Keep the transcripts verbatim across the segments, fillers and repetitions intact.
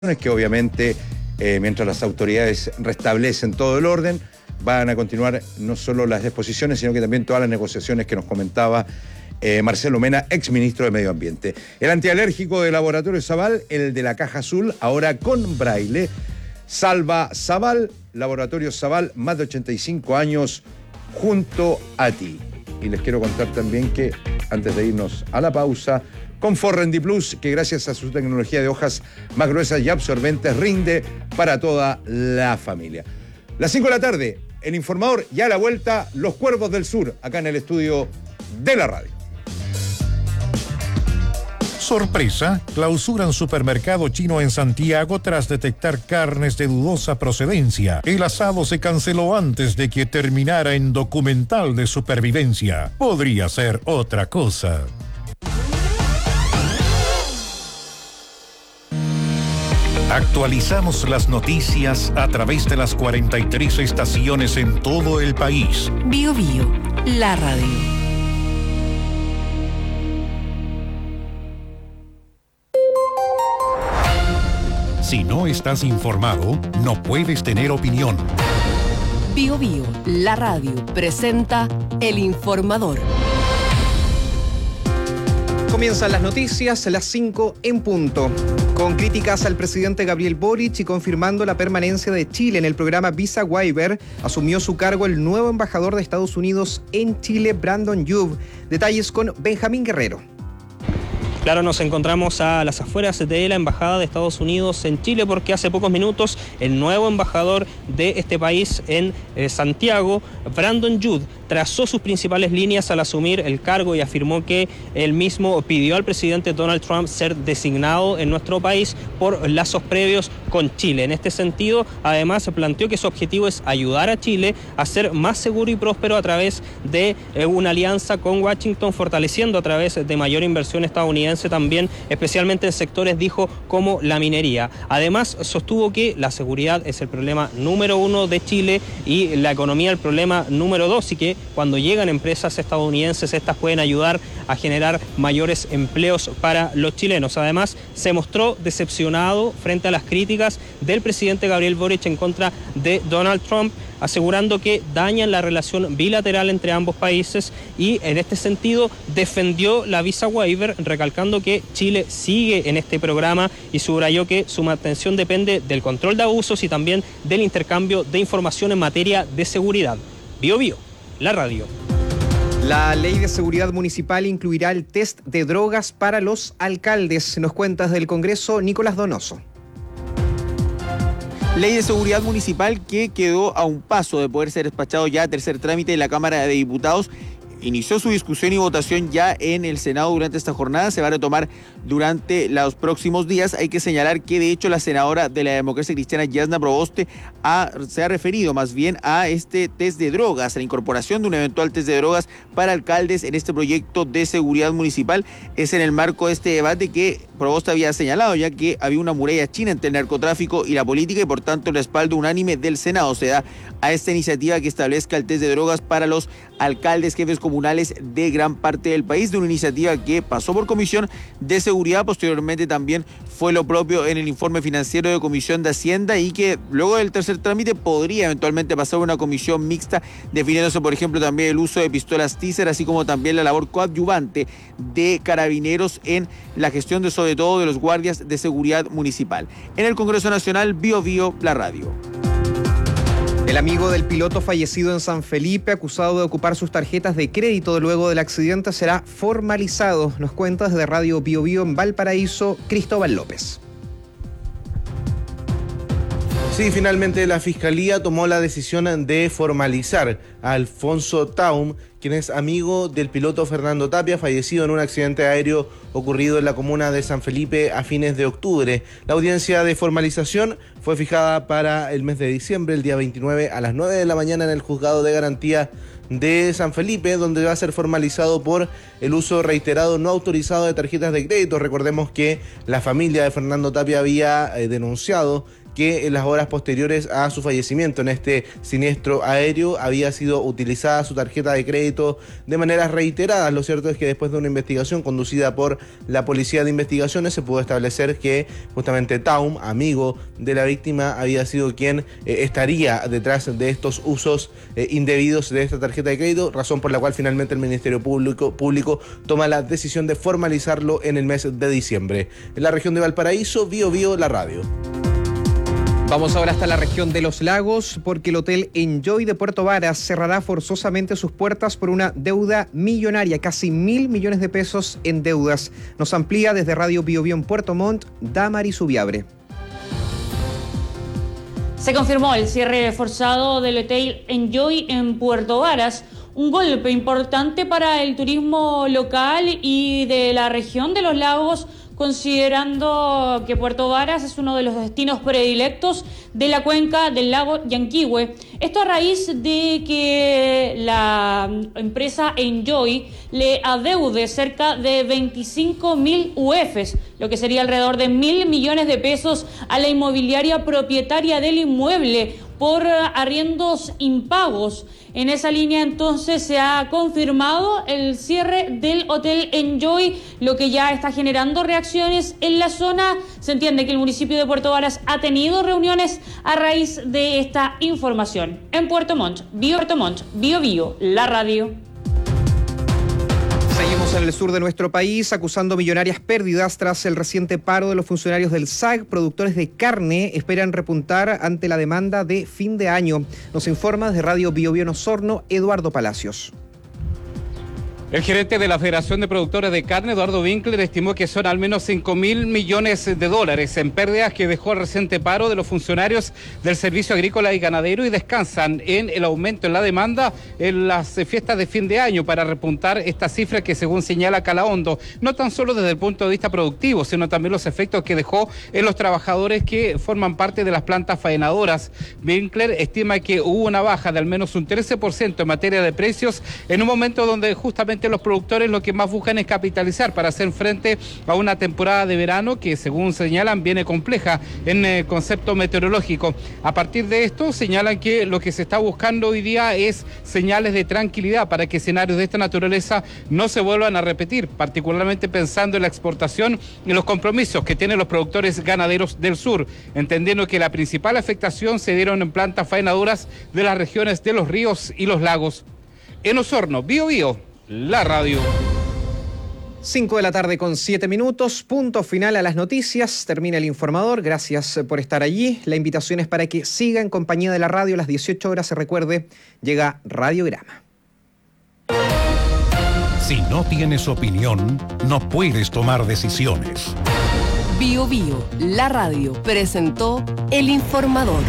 Es que obviamente, eh, mientras las autoridades restablecen todo el orden, van a continuar no solo las exposiciones, sino que también todas las negociaciones que nos comentaba eh, Marcelo Mena, exministro de Medio Ambiente. El antialérgico de Laboratorio Sabal, el de la caja azul, ahora con braille. Salva Sabal, Laboratorio Sabal, más de ochenta y cinco años junto a ti. Y les quiero contar también que, antes de irnos a la pausa, con Forrendi Plus, que gracias a su tecnología de hojas más gruesas y absorbentes, rinde para toda la familia. Las cinco de la tarde, el informador, y a la vuelta, los Cuervos del Sur, acá en el estudio de la radio. Sorpresa, clausuran supermercado chino en Santiago tras detectar carnes de dudosa procedencia. El asado se canceló antes de que terminara en documental de supervivencia. Podría ser otra cosa. Actualizamos las noticias a través de las cuarenta y tres estaciones en todo el país. Bio Bio, la radio. Si no estás informado, no puedes tener opinión. Bio Bio, la radio, presenta El Informador. Comienzan las noticias, las cinco en punto. Con críticas al presidente Gabriel Boric y confirmando la permanencia de Chile en el programa Visa Waiver, asumió su cargo el nuevo embajador de Estados Unidos en Chile, Brandon Youb. Detalles con Benjamín Guerrero. Claro, nos encontramos a las afueras de la Embajada de Estados Unidos en Chile porque hace pocos minutos el nuevo embajador de este país en eh, Santiago, Brandon Youb, trazó sus principales líneas al asumir el cargo y afirmó que él mismo pidió al presidente Donald Trump ser designado en nuestro país por lazos previos con Chile. En este sentido, además, planteó que su objetivo es ayudar a Chile a ser más seguro y próspero a través de eh, una alianza con Washington, fortaleciendo a través de mayor inversión estadounidense también, especialmente en sectores, dijo, como la minería. Además, sostuvo que la seguridad es el problema número uno de Chile y la economía el problema número dos, y que cuando llegan empresas estadounidenses, estas pueden ayudar a generar mayores empleos para los chilenos. Además, se mostró decepcionado frente a las críticas del presidente Gabriel Boric en contra de Donald Trump, asegurando que dañan la relación bilateral entre ambos países y, en este sentido, defendió la Visa Waiver, recalcando que Chile sigue en este programa y subrayó que su mantención depende del control de abusos y también del intercambio de información en materia de seguridad. Bio Bio, la radio. La ley de seguridad municipal incluirá el test de drogas para los alcaldes. Nos cuenta desde el Congreso Nicolás Donoso. Ley de seguridad municipal que quedó a un paso de poder ser despachado ya a tercer trámite en la Cámara de Diputados. Inició su discusión y votación ya en el Senado durante esta jornada, se va a retomar durante los próximos días. Hay que señalar que de hecho la senadora de la Democracia Cristiana, Yasna Proboste, ha, se ha referido más bien a este test de drogas, a la incorporación de un eventual test de drogas para alcaldes en este proyecto de seguridad municipal. Es en el marco de este debate que Proboste había señalado ya que había una muralla china entre el narcotráfico y la política y por tanto el respaldo unánime del Senado se da a esta iniciativa que establezca el test de drogas para los alcaldes, jefes comunales de gran parte del país, de una iniciativa que pasó por Comisión de Seguridad, posteriormente también fue lo propio en el informe financiero de Comisión de Hacienda y que luego del tercer trámite podría eventualmente pasar a una comisión mixta, definiéndose por ejemplo también el uso de pistolas Taser, así como también la labor coadyuvante de carabineros en la gestión de sobre todo de los guardias de seguridad municipal. En el Congreso Nacional, Bio Bio, la radio. El amigo del piloto fallecido en San Felipe, acusado de ocupar sus tarjetas de crédito luego del accidente, será formalizado. Nos cuenta desde Radio Bio Bio en Valparaíso, Cristóbal López. Sí, finalmente la Fiscalía tomó la decisión de formalizar a Alfonso Taum, quien es amigo del piloto Fernando Tapia, fallecido en un accidente aéreo ocurrido en la comuna de San Felipe a fines de octubre. La audiencia de formalización fue fijada para el mes de diciembre, el día veintinueve, a las nueve de la mañana en el Juzgado de Garantía de San Felipe, donde va a ser formalizado por el uso reiterado no autorizado de tarjetas de crédito. Recordemos que la familia de Fernando Tapia había eh, denunciado que en las horas posteriores a su fallecimiento en este siniestro aéreo había sido utilizada su tarjeta de crédito de maneras reiteradas. Lo cierto es que después de una investigación conducida por la Policía de Investigaciones se pudo establecer que justamente Taum, amigo de la víctima, había sido quien eh, estaría detrás de estos usos eh, indebidos de esta tarjeta de crédito, razón por la cual finalmente el Ministerio Público, Público toma la decisión de formalizarlo en el mes de diciembre. En la región de Valparaíso, Bío Bío, la radio. Vamos ahora hasta la región de Los Lagos, porque el Hotel Enjoy de Puerto Varas cerrará forzosamente sus puertas por una deuda millonaria, casi mil millones de pesos en deudas. Nos amplía desde Radio Bío Bío en Puerto Montt, Damari Subiabre. Se confirmó el cierre forzado del Hotel Enjoy en Puerto Varas, un golpe importante para el turismo local y de la región de Los Lagos, considerando que Puerto Varas es uno de los destinos predilectos de la cuenca del lago Yanquihue. Esto a raíz de que la empresa Enjoy le adeude cerca de veinticinco mil U Fs, lo que sería alrededor de mil millones de pesos a la inmobiliaria propietaria del inmueble por arriendos impagos. En esa línea entonces se ha confirmado el cierre del Hotel Enjoy, lo que ya está generando reacciones en la zona. Se entiende que el municipio de Puerto Varas ha tenido reuniones a raíz de esta información. En Puerto Montt, Bío Puerto Montt, Bío Bío, la radio. Seguimos en el sur de nuestro país acusando millonarias pérdidas tras el reciente paro de los funcionarios del S A C. Productores de carne esperan repuntar ante la demanda de fin de año. Nos informa desde Radio Bío Bío en Osorno, Eduardo Palacios. El gerente de la Federación de Productores de Carne, Eduardo Winkler, estimó que son al menos cinco mil millones de dólares en pérdidas que dejó el reciente paro de los funcionarios del Servicio Agrícola y Ganadero, y descansan en el aumento en la demanda en las fiestas de fin de año para repuntar esta cifra que, según señala Calahondo, no tan solo desde el punto de vista productivo, sino también los efectos que dejó en los trabajadores que forman parte de las plantas faenadoras. Winkler estima que hubo una baja de al menos un trece por ciento en materia de precios en un momento donde justamente los productores lo que más buscan es capitalizar para hacer frente a una temporada de verano que, según señalan, viene compleja en el concepto meteorológico. A partir de esto señalan que lo que se está buscando hoy día es señales de tranquilidad para que escenarios de esta naturaleza no se vuelvan a repetir, particularmente pensando en la exportación y los compromisos que tienen los productores ganaderos del sur, entendiendo que la principal afectación se dieron en plantas faenadoras de las regiones de los ríos y los lagos. En Osorno, Bío Bío, la radio. cinco de la tarde con siete minutos, punto final a las noticias, termina el informador, gracias por estar allí. La invitación es para que siga en compañía de la radio a las dieciocho horas, se recuerde, llega Radiograma. Si no tienes opinión, no puedes tomar decisiones. Bío Bío, la radio, presentó el informador.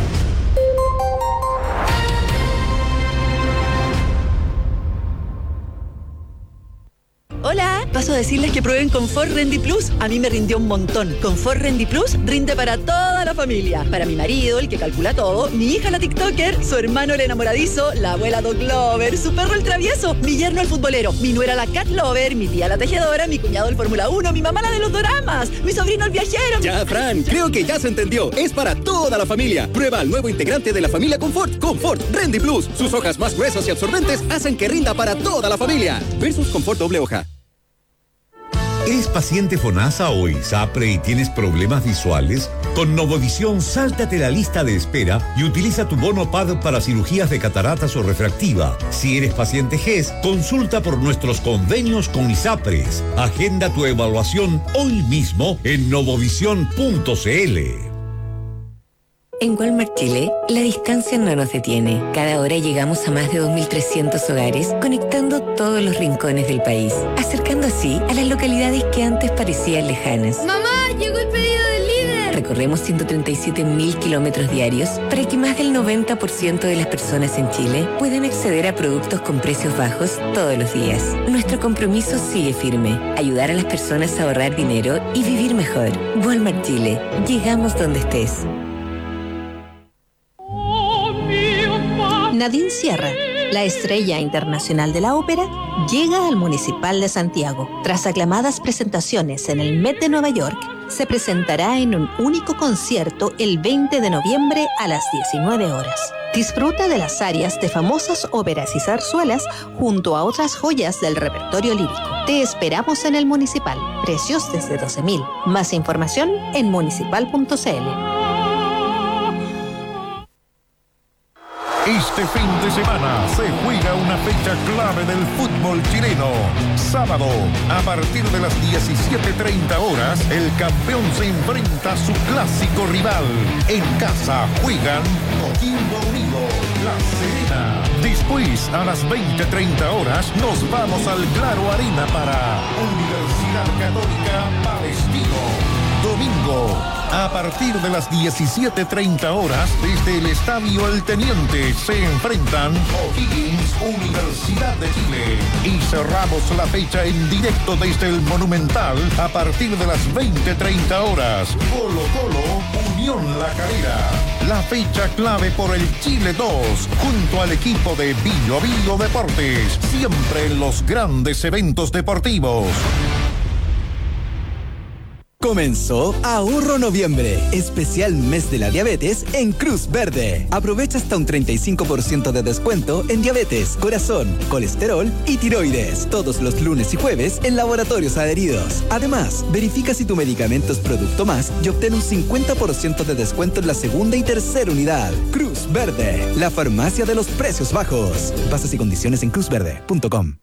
Hola, paso a decirles que prueben Confort Rendi Plus. A mí me rindió un montón. Confort Rendi Plus rinde para toda la familia. Para mi marido, el que calcula todo, mi hija la TikToker, su hermano el enamoradizo, la abuela Dog Lover, su perro el travieso, mi yerno el futbolero, mi nuera la Cat Lover, mi tía la tejedora, mi cuñado el Fórmula uno, mi mamá la de los doramas, mi sobrino el viajero. Ya, Fran, creo que ya se entendió. Es para toda la familia. Prueba el nuevo integrante de la familia Confort, Confort Rendi Plus. Sus hojas más gruesas y absorbentes hacen que rinda para toda la familia. Versus Confort doble hoja. ¿Eres paciente FONASA o ISAPRE y tienes problemas visuales? Con Novovisión, sáltate la lista de espera y utiliza tu bono P A D para cirugías de cataratas o refractiva. Si eres paciente G E S, consulta por nuestros convenios con ISAPRES. Agenda tu evaluación hoy mismo en novovisión punto c l. En Walmart Chile, la distancia no nos detiene. Cada hora llegamos a más de dos mil trescientos hogares, conectando todos los rincones del país, acercando así a las localidades que antes parecían lejanas. ¡Mamá, llegó el pedido del líder! Recorremos ciento treinta y siete mil kilómetros diarios para que más del noventa por ciento de las personas en Chile puedan acceder a productos con precios bajos todos los días. Nuestro compromiso sigue firme: ayudar a las personas a ahorrar dinero y vivir mejor. Walmart Chile, llegamos donde estés. Nadine Sierra, la estrella internacional de la ópera, llega al Municipal de Santiago. Tras aclamadas presentaciones en el Met de Nueva York, se presentará en un único concierto el veinte de noviembre a las diecinueve horas. Disfruta de las arias de famosas óperas y zarzuelas junto a otras joyas del repertorio lírico. Te esperamos en el Municipal. Precios desde doce mil. Más información en municipal punto c l. Este fin de semana se juega una fecha clave del fútbol chileno. Sábado, a partir de las diecisiete treinta horas, el campeón se enfrenta a su clásico rival. En casa juegan Coquimbo Unido, La Serena. Después, a las veinte treinta horas, nos vamos al Claro Arena para Universidad Católica Palestino. Domingo, a partir de las diecisiete treinta horas, desde el Estadio El Teniente, se enfrentan O'Higgins, Universidad de Chile. Y cerramos la fecha en directo desde el Monumental, a partir de las veinte treinta horas. Colo Colo, Unión La Calera. La fecha clave por el Chile dos, junto al equipo de Bio Bio Deportes, siempre en los grandes eventos deportivos. Comenzó Ahorro Noviembre, especial mes de la diabetes en Cruz Verde. Aprovecha hasta un treinta y cinco por ciento de descuento en diabetes, corazón, colesterol y tiroides. Todos los lunes y jueves en laboratorios adheridos. Además, verifica si tu medicamento es producto más y obtén un cincuenta por ciento de descuento en la segunda y tercera unidad. Cruz Verde, la farmacia de los precios bajos. Bases y condiciones en cruz verde punto com.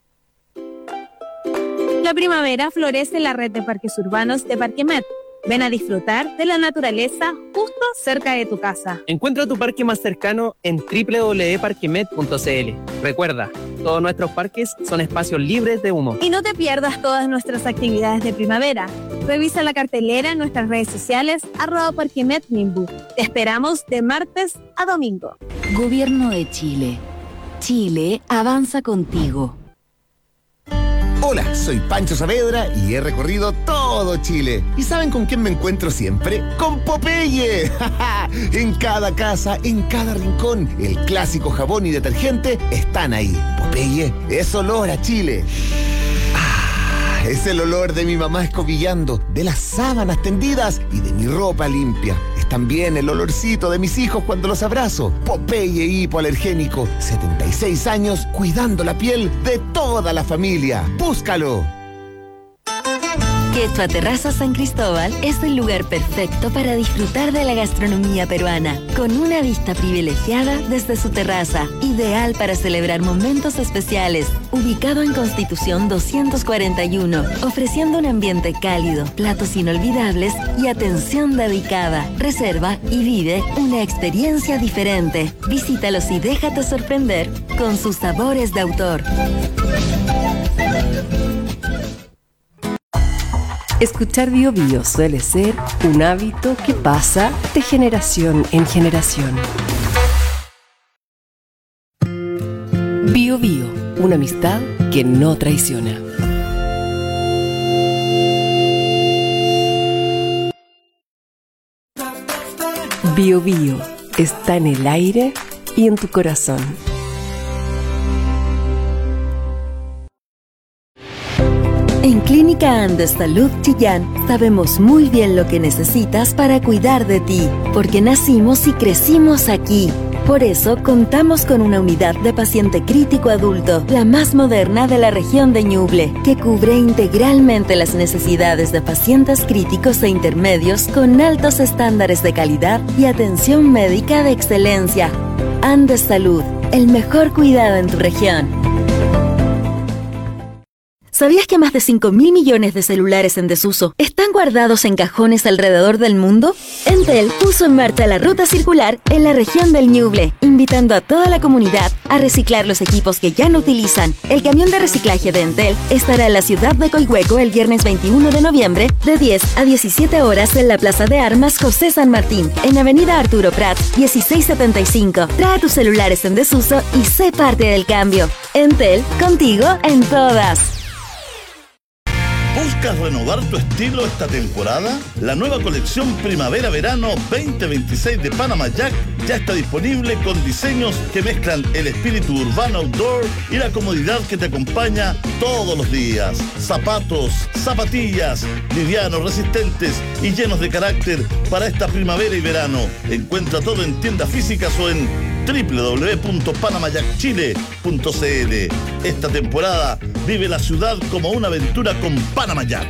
La primavera florece en la red de parques urbanos de Parquemet. Ven a disfrutar de la naturaleza justo cerca de tu casa. Encuentra tu parque más cercano en doble u doble u doble u punto parquemet punto c l. Recuerda, todos nuestros parques son espacios libres de humo. Y no te pierdas todas nuestras actividades de primavera. Revisa la cartelera en nuestras redes sociales, arroba Parquemet Nimbu. Te esperamos de martes a domingo. Gobierno de Chile. Chile avanza contigo. Hola, soy Pancho Saavedra y he recorrido todo Chile. ¿Y saben con quién me encuentro siempre? ¡Con Popeye! En cada casa, en cada rincón, el clásico jabón y detergente están ahí. Popeye es olor a Chile. Ah, es el olor de mi mamá escobillando, de las sábanas tendidas y de mi ropa limpia. Es también el olorcito de mis hijos cuando los abrazo. Popeye hipoalergénico, setenta y seis años cuidando la piel de toda la familia. ¡Búscalo! Quechua Terraza San Cristóbal es el lugar perfecto para disfrutar de la gastronomía peruana, con una vista privilegiada desde su terraza, ideal para celebrar momentos especiales. Ubicado en Constitución doscientos cuarenta y uno, ofreciendo un ambiente cálido, platos inolvidables y atención dedicada. Reserva y vive una experiencia diferente. Visítalos y déjate sorprender con sus sabores de autor. Escuchar Bio Bio suele ser un hábito que pasa de generación en generación. Bio Bio, una amistad que no traiciona. Bio Bio está en el aire y en tu corazón. En Clínica Andes Salud Chillán sabemos muy bien lo que necesitas para cuidar de ti, porque nacimos y crecimos aquí. Por eso contamos con una unidad de paciente crítico adulto, la más moderna de la región de Ñuble, que cubre integralmente las necesidades de pacientes críticos e intermedios con altos estándares de calidad y atención médica de excelencia. Andes Salud, el mejor cuidado en tu región. ¿Sabías que más de cinco mil millones de celulares en desuso están guardados en cajones alrededor del mundo? Entel puso en marcha la ruta circular en la región del Ñuble, invitando a toda la comunidad a reciclar los equipos que ya no utilizan. El camión de reciclaje de Entel estará en la ciudad de Coihueco el viernes veintiuno de noviembre de diez a diecisiete horas en la Plaza de Armas José San Martín, en Avenida Arturo Prat, dieciséis setenta y cinco. Trae tus celulares en desuso y sé parte del cambio. Entel, contigo en todas. ¿Buscas renovar tu estilo esta temporada? La nueva colección Primavera-Verano veinte veintiséis de Panama Jack ya está disponible con diseños que mezclan el espíritu urbano outdoor y la comodidad que te acompaña todos los días. Zapatos, zapatillas, livianos, resistentes y llenos de carácter para esta primavera y verano. Encuentra todo en tiendas físicas o en doble u doble u doble u punto panama jack chile punto c l. Esta temporada vive la ciudad como una aventura con Panama Jack.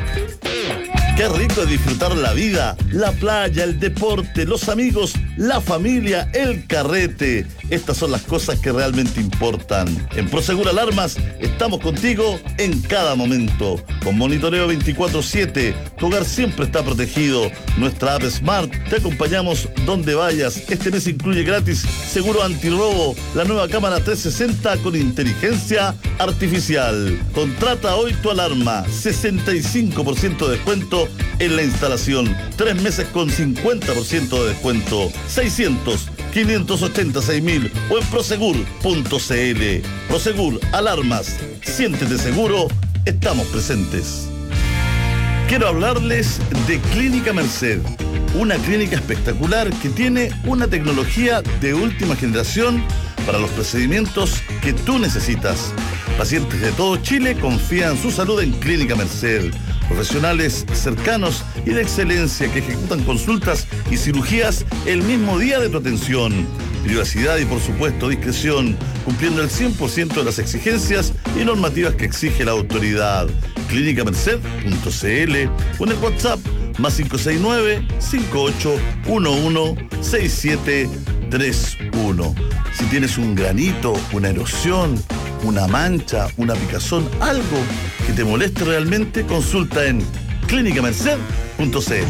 Qué rico es disfrutar la vida, la playa, el deporte, los amigos, la familia, el carrete. Estas son las cosas que realmente importan. En Prosegur Alarmas estamos contigo en cada momento. Con monitoreo veinticuatro siete, tu hogar siempre está protegido. Nuestra app Smart, te acompañamos donde vayas. Este mes incluye gratis seguro antirrobo, la nueva cámara trescientos sesenta con inteligencia artificial. Contrata hoy tu alarma, sesenta y cinco por ciento de descuento en la instalación. Tres meses con cincuenta por ciento de descuento. seiscientos, quinientos ochenta y seis mil o en prosegur punto c l. Prosegur Alarmas. Siéntete seguro, estamos presentes. Quiero hablarles de Clínica Merced, una clínica espectacular que tiene una tecnología de última generación para los procedimientos que tú necesitas. Pacientes de todo Chile confían su salud en Clínica Merced. Profesionales cercanos y de excelencia que ejecutan consultas y cirugías el mismo día de tu atención. Privacidad y, por supuesto, discreción, cumpliendo el cien por ciento de las exigencias y normativas que exige la autoridad. clínica merced punto c l o en el WhatsApp más cinco seis nueve, cinco ocho uno uno, seis siete tres uno. Si tienes un granito, una erosión, una mancha, una picazón, algo que te moleste realmente, consulta en clínica merced punto c l.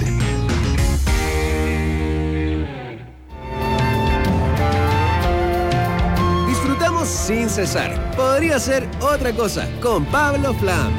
Disfrutamos sin cesar. Podría ser otra cosa con Pablo Flam.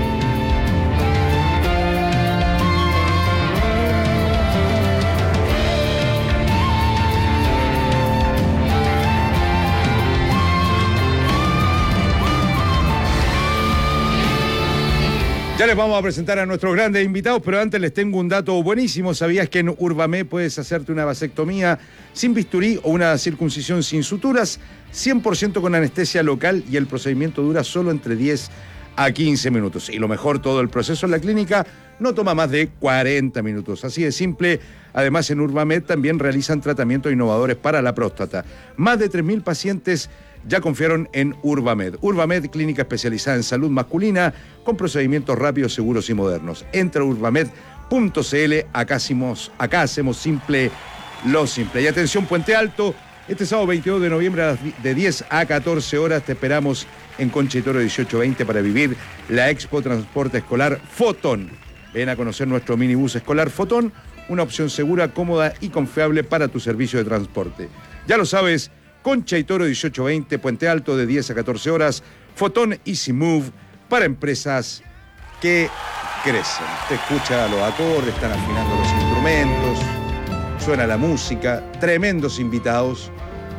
Ya les vamos a presentar a nuestros grandes invitados, pero antes les tengo un dato buenísimo. ¿Sabías que en Urbamed puedes hacerte una vasectomía sin bisturí o una circuncisión sin suturas? cien por ciento con anestesia local y el procedimiento dura solo entre diez a quince minutos. Y lo mejor, todo el proceso en la clínica no toma más de cuarenta minutos. Así de simple. Además, en Urbamed también realizan tratamientos innovadores para la próstata. Más de tres mil pacientes ya confiaron en Urbamed. Urbamed, clínica especializada en salud masculina, con procedimientos rápidos, seguros y modernos. Entra a urbamed punto c l, acá hacemos, acá hacemos simple lo simple. Y atención, Puente Alto, este sábado veintidós de noviembre de diez a catorce horas te esperamos en Concha y Toro dieciocho veinte para vivir la Expo Transporte Escolar Fotón. Ven a conocer nuestro minibús escolar Fotón, una opción segura, cómoda y confiable para tu servicio de transporte. Ya lo sabes, Concha y Toro dieciocho veinte, Puente Alto de diez a catorce horas, Fotón Easy Move para empresas que crecen. Te escucha los acordes, están afinando los instrumentos, suena la música, tremendos invitados.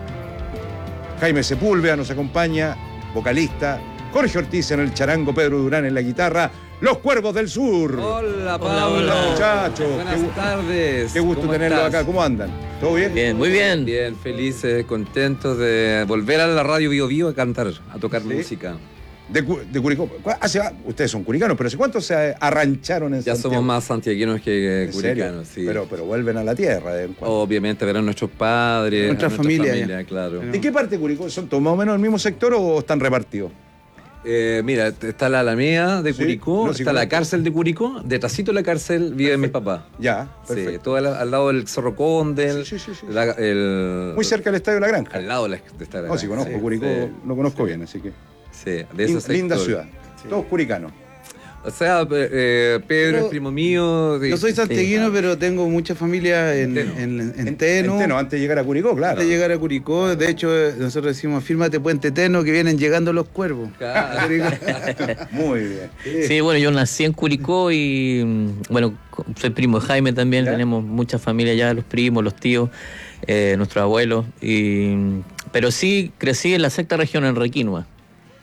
Jaime Sepúlveda nos acompaña, vocalista, Jorge Ortiz en el charango, Pedro Durán en la guitarra, Los Cuervos del Sur. Hola, Pablo. Hola, muchachos. Buenas qué, tardes. Qué gusto tenerlos acá. ¿Cómo andan? ¿Todo bien? Bien, muy bien. Bien, felices, contentos de volver a la radio Bio Bio a cantar, a tocar ¿Sí? música. De, de Curicó. Hace, ustedes son curicanos, pero ¿hace cuánto se arrancharon en Ya Santiago? somos más santiaguinos que curicanos, sí. Pero, pero vuelven a la tierra. De Obviamente, verán nuestros padres, nuestra, nuestra familia, familia, claro. ¿De qué parte de Curicó? ¿Son todos más o menos del mismo sector o están repartidos? Eh, mira, está la Alameda de Curicó, sí, no, sí, está la cárcel de Curicó, detrásito de la cárcel vive mi papá. Ya, perfecto. Sí, todo al, al lado del Cerro Condel. Sí, sí, sí, sí. La, el, muy cerca del Estadio de la Granja. Al lado del Estadio de la Granja. No, sí, conozco sí, Curicó, sí, lo conozco sí. bien, así que... Sí, de esos Linda ciudad, sí. Todos curicanos. O sea, eh, Pedro es primo mío. Yo soy santiaguino, sí. pero tengo mucha familia en, en, en, en Teno. En Teno, antes de llegar a Curicó, claro. Antes de llegar a Curicó, de hecho, nosotros decimos, fírmate Puente Teno, que vienen llegando los cuervos. Claro. Muy bien. Sí. sí, bueno, yo nací en Curicó y, bueno, soy primo de Jaime también, ¿Ya? tenemos mucha familia allá, los primos, los tíos, eh, nuestros abuelos. Y, pero sí, crecí en la sexta región, en Requinoa.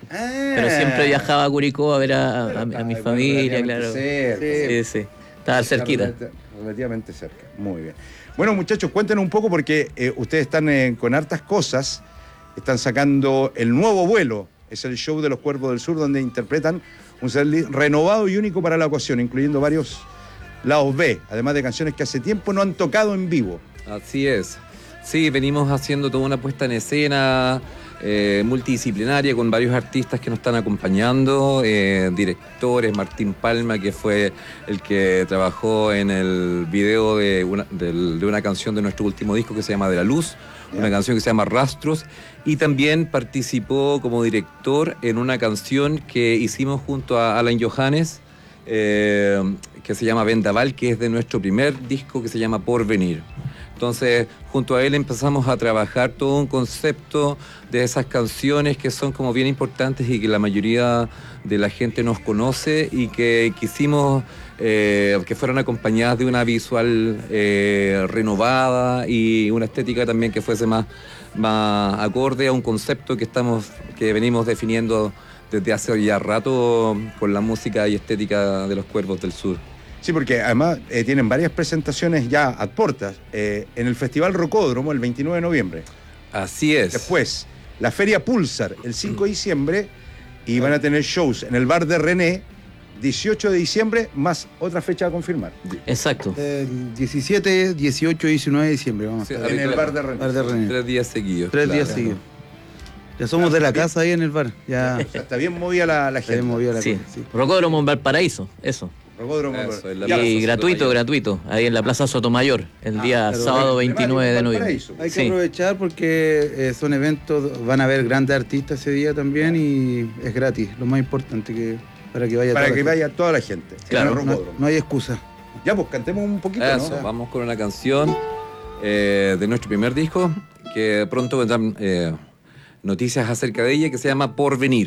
Ah, pero siempre viajaba a Curicó a ver a, a, a mi familia, claro. Cerca, sí, sí. Estaba cerquita. Relativamente cerca. Muy bien. Bueno, muchachos, cuéntenos un poco porque eh, ustedes están eh, con hartas cosas. Están sacando El Nuevo Vuelo. Es el show de los Cuervos del Sur donde interpretan un setlist renovado y único para la ocasión, incluyendo varios lados B, además de canciones que hace tiempo no han tocado en vivo. Así es. Sí, venimos haciendo toda una puesta en escena eh, multidisciplinaria con varios artistas que nos están acompañando, eh, directores, Martín Palma, que fue el que trabajó en el video de una, de, de una canción de nuestro último disco que se llama De la Luz, yeah. Una canción que se llama Rastros, y también participó como director en una canción que hicimos junto a Alan Johannes, eh, que se llama Vendaval, que es de nuestro primer disco que se llama Porvenir. Entonces, junto a él empezamos a trabajar todo un concepto de esas canciones que son como bien importantes y que la mayoría de la gente nos conoce y que quisimos eh, que fueran acompañadas de una visual eh, renovada y una estética también que fuese más, más acorde a un concepto que, estamos, que venimos definiendo desde hace ya rato con la música y estética de los Cuervos del Sur. Sí, porque además eh, tienen varias presentaciones ya a puertas eh, en el Festival Rocódromo el veintinueve de noviembre. Así es. Después, la Feria Pulsar el cinco de diciembre y van a tener shows en el Bar de René dieciocho de diciembre más otra fecha a confirmar. Exacto. Eh, diecisiete, dieciocho y diecinueve de diciembre. Vamos sí, a en el Bar de René. Bar de René. Tres días seguidos. Tres claro. días seguidos. Ya somos de la casa ahí en el bar. Ya. O sea, está bien movida la, la gente. Está bien movida la sí. cosa, sí. Rocódromo en Valparaíso, eso. Rocódromo. Eso, en la y Plaza gratuito, Sotomayor. gratuito, ahí en la Plaza Sotomayor, el ah, día sábado veintinueve de noviembre. Hay que sí. aprovechar porque eh, son eventos, van a haber grandes artistas ese día también y es gratis, lo más importante que para que vaya para toda que la vaya gente. toda la gente. Claro, no, no hay excusa. Ya, pues cantemos un poquito, Eso, ¿no? vamos con una canción eh, de nuestro primer disco que pronto vendrán eh, noticias acerca de ella, que se llama Porvenir.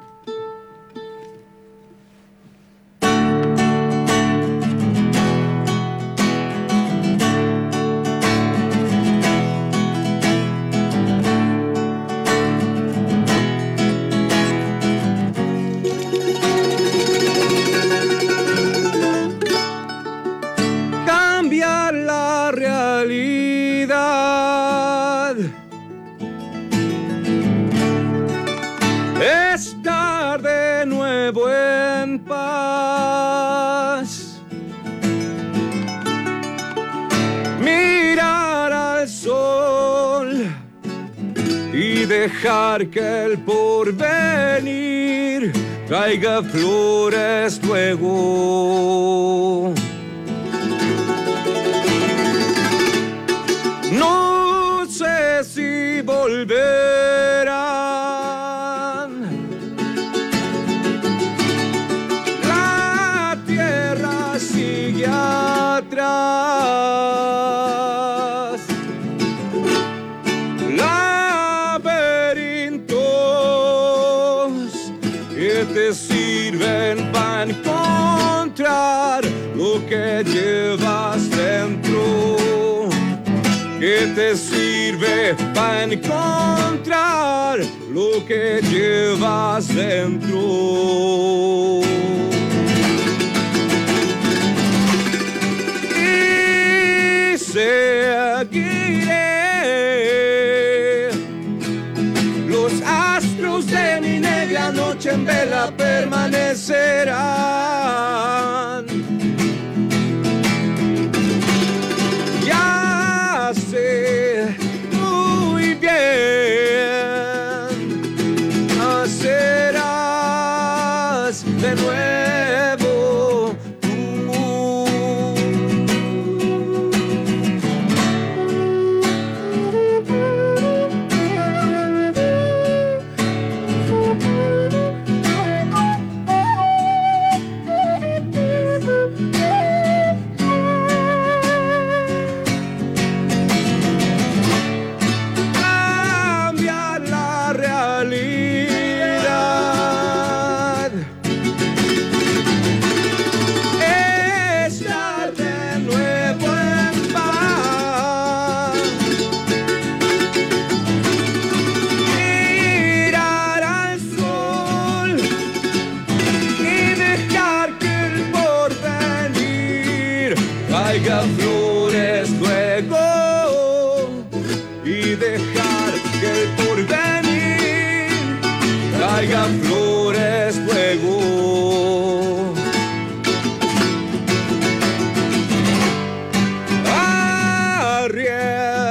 Cambiar la realidad, estar de nuevo en paz, mirar al sol y dejar que el porvenir traiga flores luego. No sé si volverán. La tierra sigue atrás. Laberintos que te sirven para encontrar lo que llevas dentro. Que te sirve para encontrar lo que llevas dentro. Y seguiré los astros de mi negra noche en vela permanecerán. Ya sé muy bien, nacerás de nuevo tú.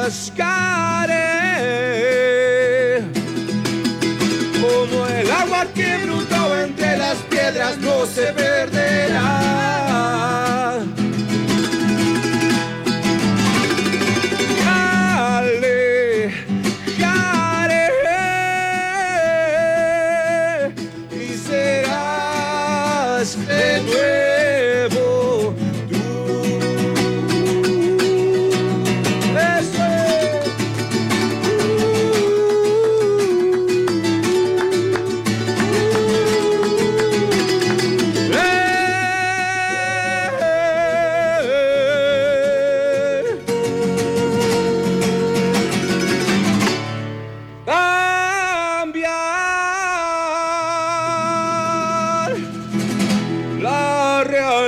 buscaré. Como el agua que brotó entre las piedras no se perderá. Alejaré y serás de nuevo tú. Eso es. Cambiar la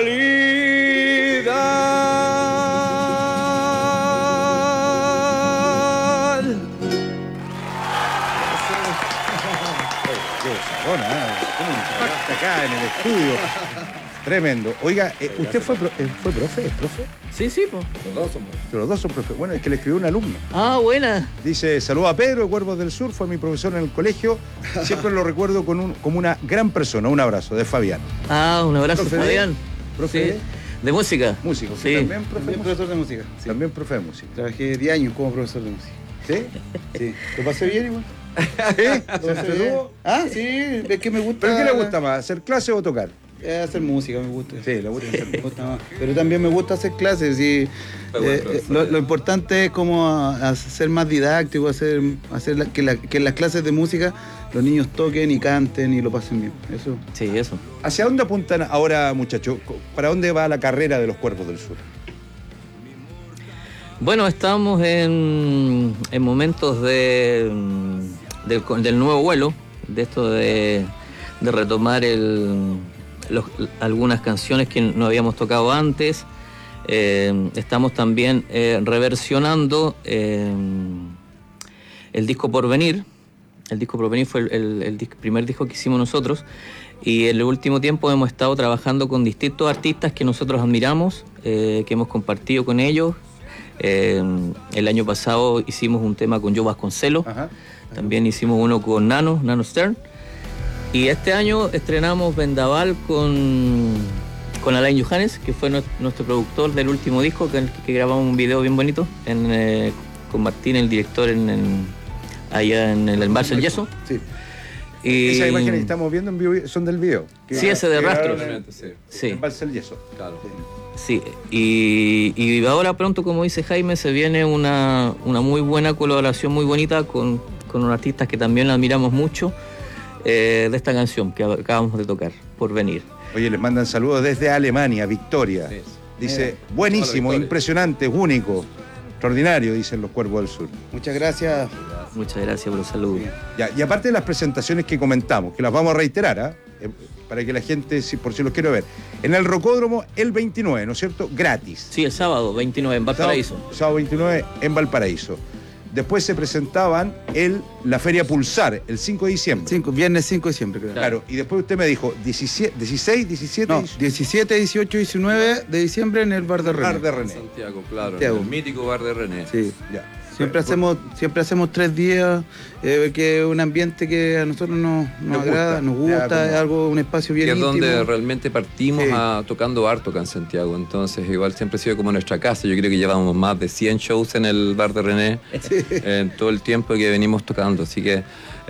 realidad. Qué sabona, ¿eh? ¿Cómo nos impacta acá en el estudio? Tremendo. Oiga, eh, ¿usted fue, pro- eh, fue profe? ¿Es profe? Sí, sí, pues. Los dos son buenos. Los dos son profe. Bueno, es que le escribió un alumno. Ah, buena. Dice, saluda a Pedro de Cuervos del Sur, fue mi profesor en el colegio. Siempre lo recuerdo con un, como una gran persona. Un abrazo, de Fabián. Ah, un abrazo, Profe de- Fabián. profe Sí. De música. Músico. Sí. También profe, También profesor de música. Sí. También profe de música. Trabajé diez años como profesor de música. ¿Sí? Sí. ¿Lo pasé bien igual? ¿Sí? ¿Lo ¿Se pasé bien? entretuvo? Ah, sí, es que me gusta. ¿Pero qué le gusta más, hacer clase o tocar? Eh, hacer música me gusta. Sí, le gusta hacer Me gusta más. Pero también me gusta hacer clases y Fue buen eh, profesor. lo, lo importante es como a- a ser más didáctico, hacer, hacer la- que, la- que en las clases de música los niños toquen y canten y lo pasen bien. Eso. Sí, eso. ¿Hacia dónde apuntan ahora, muchachos? ¿Para dónde va la carrera de los Cuervos del Sur? Bueno, estamos en, en momentos de, del, del nuevo vuelo, de esto de, de retomar el, los- algunas canciones que no habíamos tocado antes. Eh, estamos también eh, reversionando eh, el disco Porvenir. El disco Porvenir fue el, el- el dis- primer disco que hicimos nosotros. Y en el último tiempo hemos estado trabajando con distintos artistas que nosotros admiramos, eh, que hemos compartido con ellos. Eh, el año pasado hicimos un tema con Joe Vasconcelos, también hicimos uno con Nano, Nano Stern. Y este año estrenamos Vendaval con, con Alain Johannes, que fue nuestro, nuestro productor del último disco, que, que grabamos un video bien bonito en, eh, con Martín, el director, en, en- allá en el Embalse del Yeso. Sí. Y- Esas imágenes que estamos viendo en vivo son del video. que- Sí, ese de que rastro. grabaron en- Sí. Sí. en Embalse del Yeso. Claro. Sí, y, y ahora pronto, como dice Jaime, se viene una, una muy buena colaboración, muy bonita, con, con un artista que también admiramos mucho, eh, de esta canción que acabamos de tocar, Porvenir. Oye, les mandan saludos desde Alemania, Victoria. Dice, Eh, buenísimo, hola, Victoria. impresionante, único, extraordinario, dicen los Cuervos del Sur. Muchas gracias. Muchas gracias por los saludos. Ya, y aparte de las presentaciones que comentamos, que las vamos a reiterar, ¿ah? Eh, para que la gente, si, por si los quiere ver, en el Rocódromo el veintinueve, ¿no es cierto? Gratis. Sí, el sábado veintinueve en Valparaíso. Sábado, sábado veintinueve en Valparaíso. Después se presentaban el, la Feria Pulsar, el cinco de diciembre. Cinco, viernes cinco de diciembre, creo. Claro, y después usted me dijo diecisiete, dieciséis, diecisiete... No, diecisiete, dieciocho, diecinueve de diciembre en el Bar de René. Bar de René. Santiago, claro. Santiago. El mítico bar de René. Sí. Ya. Siempre hacemos, siempre hacemos tres días, eh, que es un ambiente que a nosotros nos, nos, Nos agrada, gusta. nos gusta, Ya, como- es algo, un espacio bien Que es íntimo. donde realmente partimos Sí. a, tocando harto acá en Santiago. Entonces, igual siempre ha sido como nuestra casa. Yo creo que llevamos más de cien shows en el bar de René en todo el tiempo que venimos tocando. Así que,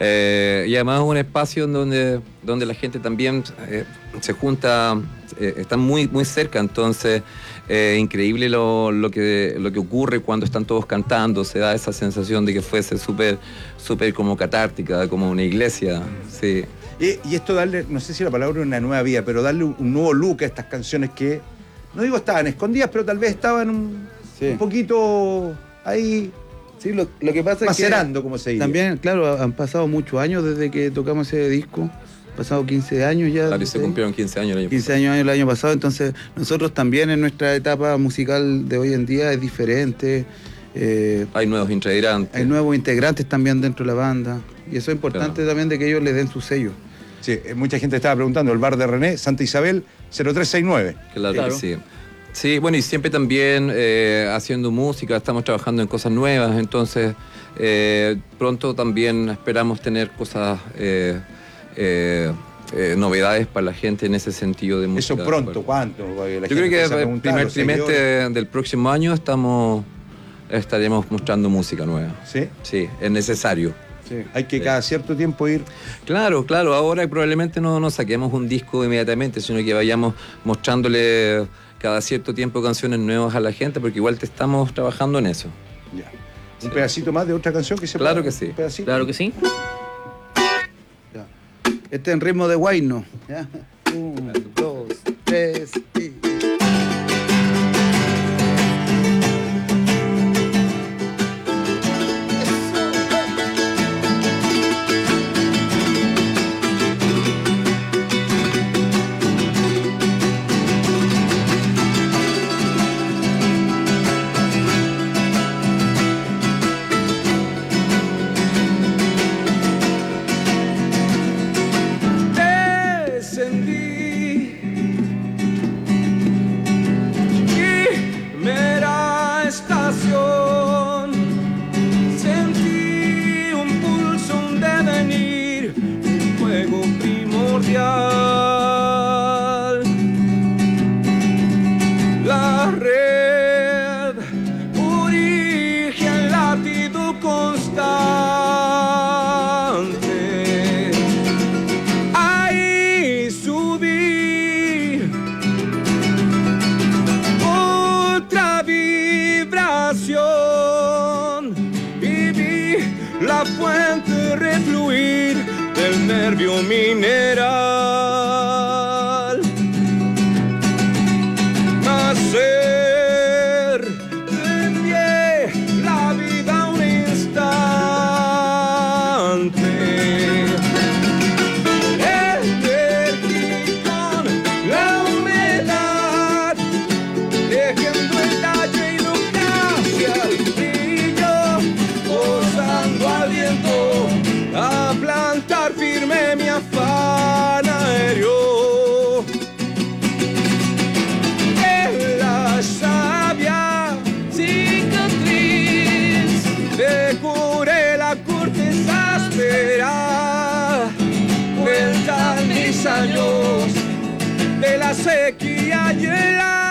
eh, y además es un espacio en donde, donde la gente también eh, se junta, eh, está muy, muy cerca. Entonces, eh, increíble lo, lo, que, lo que ocurre cuando están todos cantando. Se da esa sensación de que fuese súper, súper como catártica, como una iglesia. Sí. Y, y esto darle, no sé si la palabra es una nueva vida, pero darle un, un nuevo look a estas canciones que, no digo estaban escondidas, pero tal vez estaban un, un poquito ahí. Sí, lo, lo que pasa macerando, es que como se dice. también, claro, han pasado muchos años desde que tocamos ese disco. Han pasado quince años ya. Claro, y se desde- cumplieron quince años el año quince años el año pasado, entonces nosotros también en nuestra etapa musical de hoy en día es diferente. eh, hay nuevos integrantes. Hay nuevos integrantes también dentro de la banda. Y eso es importante también de que ellos le den su sello. Sí, eh, mucha gente estaba preguntando, el bar de René, Santa Isabel, cero tres seis nueve. Claro, Claro. que sí. Sí, bueno, y siempre también eh, haciendo música, estamos trabajando en cosas nuevas, entonces eh, pronto también esperamos tener cosas, eh, eh, eh, novedades para la gente en ese sentido de música. ¿Eso pronto? ¿Cuánto? La Yo creo que el primer trimestre del próximo año estamos estaremos mostrando música nueva. ¿Sí? Sí, es necesario. Sí. Hay que cada cierto tiempo ir. Claro, claro, ahora probablemente no, no saquemos un disco inmediatamente, sino que vayamos mostrándole cada cierto tiempo canciones nuevas a la gente, porque igual te estamos trabajando en eso. Ya. ¿Un sí. pedacito más de otra canción que se Claro pueda? que sí. ¿Un pedacito? Claro que sí. Ya. Este en ritmo de guayno. ¿Ya? Un, dos, tres y... mineral. Nacer de pie, la vida un instante. El vertigón, la humedad, dejando el tallo y no hacia el brillo, posando al viento, a plantar firme mi afán aéreo. En la sabia cicatriz te curé la corteza áspera. Cuentan mis años de la sequía y el agua.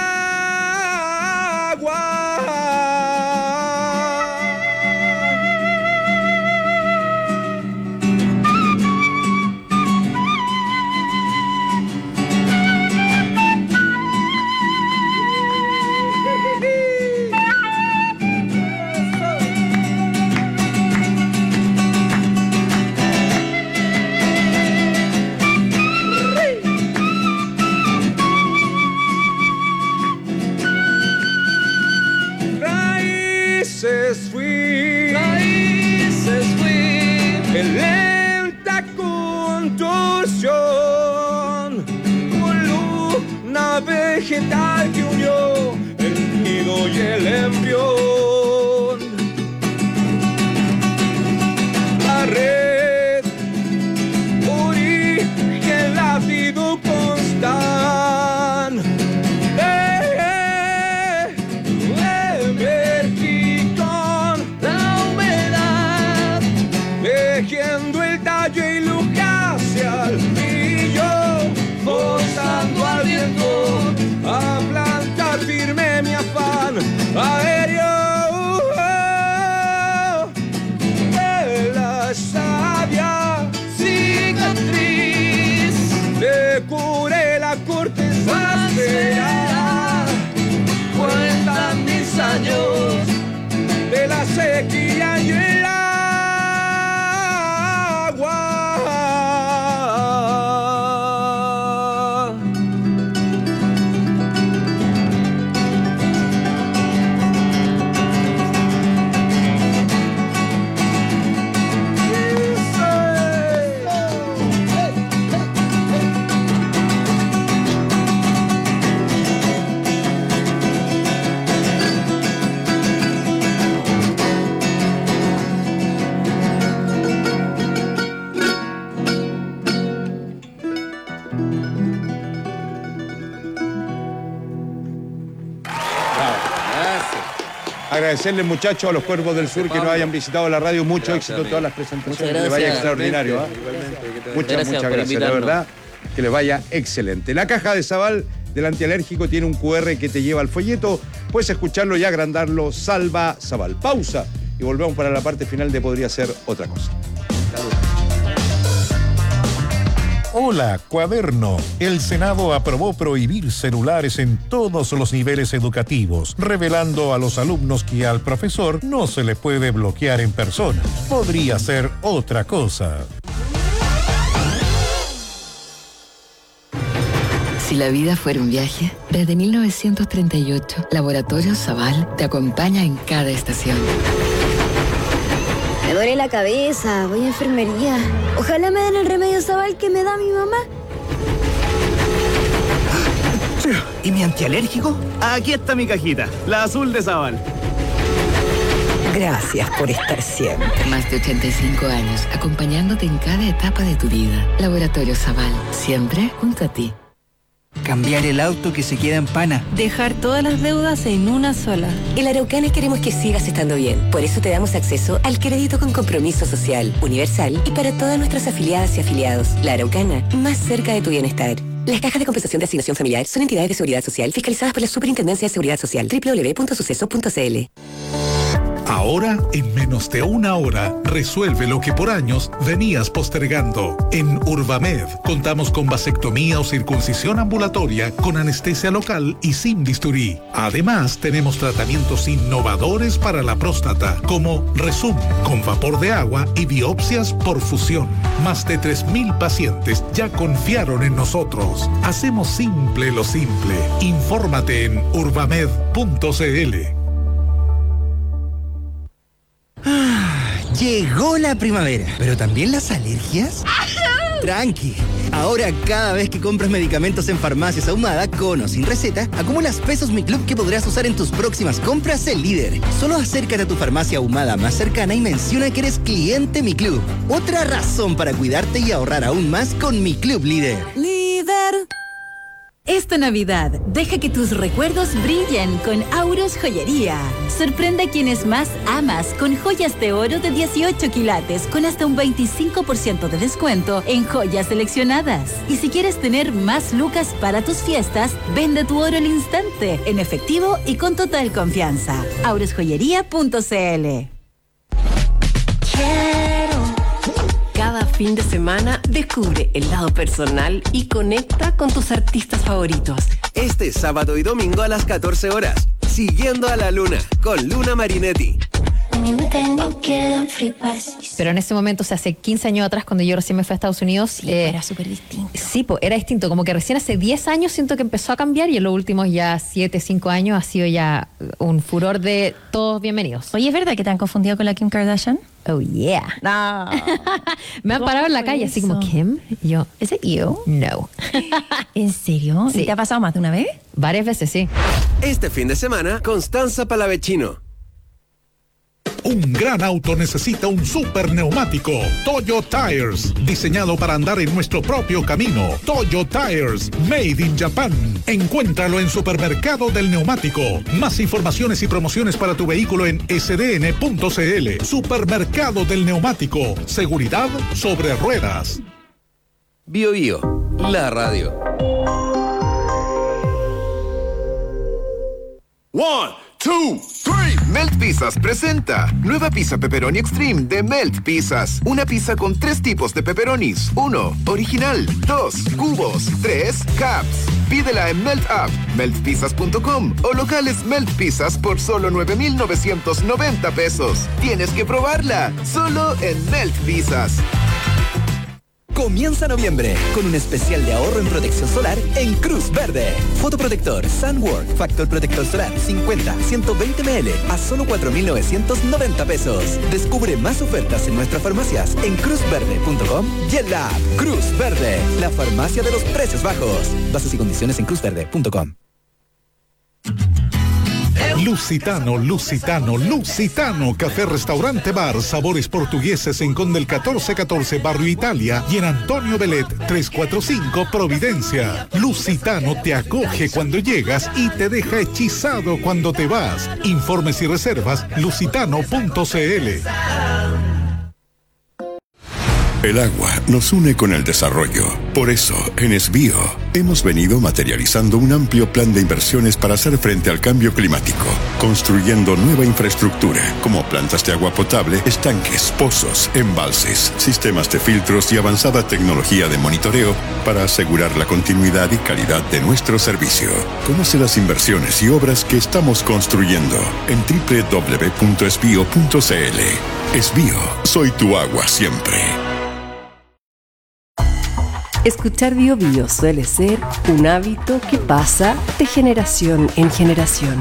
Raíces fui, raíces fui, en lenta contorsión, columna vegetal que unió el nido y el embrión. La red, origen, latido constante. Tejiendo el tallo y luz hacia el brillo, forzando al viento a plantar firme mi afán aéreo. De la sabia cicatriz te curé la corteza áspera. Cuentan mis años de la sequía y el agua. agradecerles, muchachos, a los Cuervos del Sur que nos hayan visitado la radio. Mucho Gracias, éxito en todas las presentaciones. Muchas Que les gracias. vaya extraordinario. ¿eh? Muchas, Gracias muchas por gracias. La invitarnos. verdad, que les vaya excelente. La caja de Sabal del antialérgico tiene un cu erre que te lleva al folleto. Puedes escucharlo y agrandarlo. Salva Sabal. Pausa y volvemos para la parte final de Podría Ser Otra Cosa. Hola, Cuaderno. El Senado aprobó prohibir celulares en todos los niveles educativos, revelando a los alumnos que al profesor no se le puede bloquear en persona. Podría ser otra cosa. Si la vida fuera un viaje, desde mil novecientos treinta y ocho, Laboratorio Sabal te acompaña en cada estación. Me duele la cabeza, voy a enfermería. Ojalá me den el remedio Sabal que me da mi mamá. ¿Y mi antialérgico? Aquí está mi cajita, la azul de Sabal. Gracias por estar siempre. Más de ochenta y cinco años, acompañándote en cada etapa de tu vida. Laboratorio Sabal, siempre junto a ti. Cambiar el auto que se queda en pana. Dejar todas las deudas en una sola. En la Araucana queremos que sigas estando bien. Por eso te damos acceso al crédito con compromiso social, universal y para todas nuestras afiliadas y afiliados. La Araucana, más cerca de tu bienestar. Las cajas de compensación de asignación familiar son entidades de seguridad social fiscalizadas por la Superintendencia de Seguridad Social. doble u doble u doble u punto suceso punto c l. Ahora, en menos de una hora, resuelve lo que por años venías postergando. En Urbamed contamos con vasectomía o circuncisión ambulatoria con anestesia local y sin bisturí. Además, tenemos tratamientos innovadores para la próstata, como Resum, con vapor de agua y biopsias por fusión. Más de tres mil pacientes ya confiaron en nosotros. Hacemos simple lo simple. Infórmate en urbamed punto c l. Llegó la primavera, pero también las alergias. Tranqui. Ahora, cada vez que compras medicamentos en Farmacias Ahumada, con o sin receta, acumulas pesos Mi Club que podrás usar en tus próximas compras en Líder. Solo acércate a tu farmacia ahumada más cercana y menciona que eres cliente Mi Club. Otra razón para cuidarte y ahorrar aún más con Mi Club Líder. Líder. Esta Navidad, deja que tus recuerdos brillen con Auros Joyería. Sorprende a quienes más amas con joyas de oro de dieciocho quilates con hasta un veinticinco por ciento de descuento en joyas seleccionadas. Y si quieres tener más lucas para tus fiestas, vende tu oro al instante, en efectivo y con total confianza. auros joyería punto c l. Cada fin de semana descubre el lado personal y conecta con tus artistas favoritos. Este sábado y domingo a las catorce horas, Siguiendo a la Luna, con Luna Marinetti. Pero en ese momento, o sea, hace quince años atrás, cuando yo recién me fui a Estados Unidos... Sí, eh, era súper distinto. Sí, pues era distinto. Como que recién hace diez años siento que empezó a cambiar y en los últimos ya siete, cinco años ha sido ya un furor de todos bienvenidos. Oye, ¿es verdad que te han confundido con la Kim Kardashian? Oh, yeah. No. Me han parado en la calle, eso? así como, ¿Kim? Y yo, ¿es it you? No. ¿En serio? Sí. ¿Y te ha pasado más de una vez? Varias veces, sí. Este fin de semana, Constanza Palavecino. Un gran auto necesita un super neumático. Toyo Tires, diseñado para andar en nuestro propio camino. Toyo Tires, made in Japan. Encuéntralo en Supermercado del Neumático. Más informaciones y promociones para tu vehículo en s d n punto c l. Supermercado del Neumático. Seguridad sobre ruedas. Bio Bio, la radio. One, two, three. Melt Pizzas presenta nueva pizza pepperoni extreme de Melt Pizzas. Una pizza con tres tipos de pepperonis. Uno, original. Dos, cubos. Tres, caps. Pídela en Melt App, melt pizzas punto com o locales Melt Pizzas por solo nueve mil novecientos noventa pesos. Tienes que probarla, solo en Melt Pizzas. Comienza noviembre con un especial de ahorro en protección solar en Cruz Verde. Fotoprotector Sunwork Factor Protector Solar cincuenta a ciento veinte mililitros a solo cuatro mil novecientos noventa pesos. Descubre más ofertas en nuestras farmacias en cruz verde punto com y en la app Cruz Verde, la farmacia de los precios bajos. Bases y condiciones en cruz verde punto com. Lusitano, Lusitano, Lusitano, café, restaurante, bar, sabores portugueses en Conde el catorce catorce, Barrio Italia, y en Antonio Belet trescientos cuarenta y cinco, Providencia. Lusitano te acoge cuando llegas y te deja hechizado cuando te vas. Informes y reservas lusitano punto c l. El agua nos une con el desarrollo. Por eso, en Esbío, hemos venido materializando un amplio plan de inversiones para hacer frente al cambio climático, construyendo nueva infraestructura, como plantas de agua potable, estanques, pozos, embalses, sistemas de filtros y avanzada tecnología de monitoreo para asegurar la continuidad y calidad de nuestro servicio. Conoce las inversiones y obras que estamos construyendo en doble u doble u doble u punto esbío punto c l. Esbío, soy tu agua siempre. Escuchar Bio Bio suele ser un hábito que pasa de generación en generación.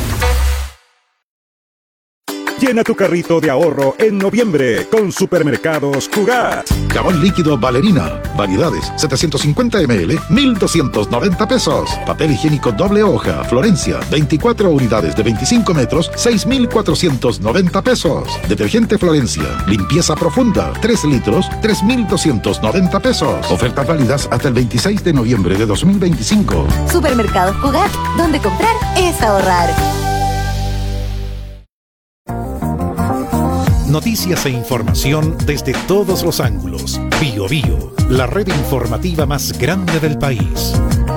Llena tu carrito de ahorro en noviembre con Supermercados Cugat. Jabón líquido Valerina. Variedades. setecientos cincuenta mililitros, mil doscientos noventa pesos. Papel higiénico doble hoja. Florencia. veinticuatro unidades de veinticinco metros, seis mil cuatrocientos noventa pesos. Detergente Florencia. Limpieza profunda. tres litros, tres mil doscientos noventa pesos. Ofertas válidas hasta el veintiséis de noviembre de dos mil veinticinco. Supermercados Cugat. Donde comprar es ahorrar. Noticias e información desde todos los ángulos. Bio Bio, la red informativa más grande del país.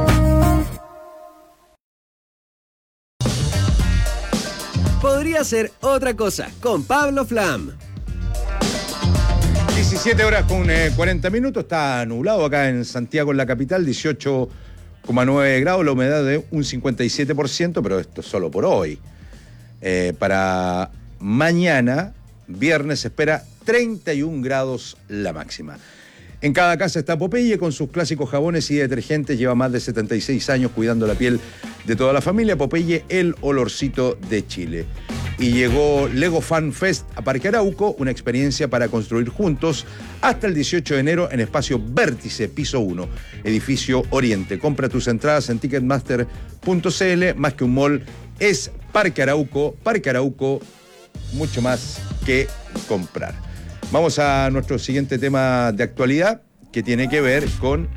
Podría ser otra cosa con Pablo Flam. diecisiete horas con eh, cuarenta minutos. Está nublado acá en Santiago, en la capital. dieciocho coma nueve grados. La humedad de un cincuenta y siete por ciento. Pero esto es solo por hoy. Eh, para mañana, viernes, se espera treinta y un grados la máxima. En cada casa está Popeye con sus clásicos jabones y detergentes. Lleva más de setenta y seis años cuidando la piel de toda la familia. Popeye, el olorcito de Chile. Y llegó Lego Fan Fest a Parque Arauco, una experiencia para construir juntos, hasta el dieciocho de enero en Espacio Vértice, piso uno, edificio Oriente. Compra tus entradas en ticketmaster punto c l. Más que un mall, es Parque Arauco. Parque Arauco, mucho más que comprar. Vamos a nuestro siguiente tema de actualidad, que tiene que ver con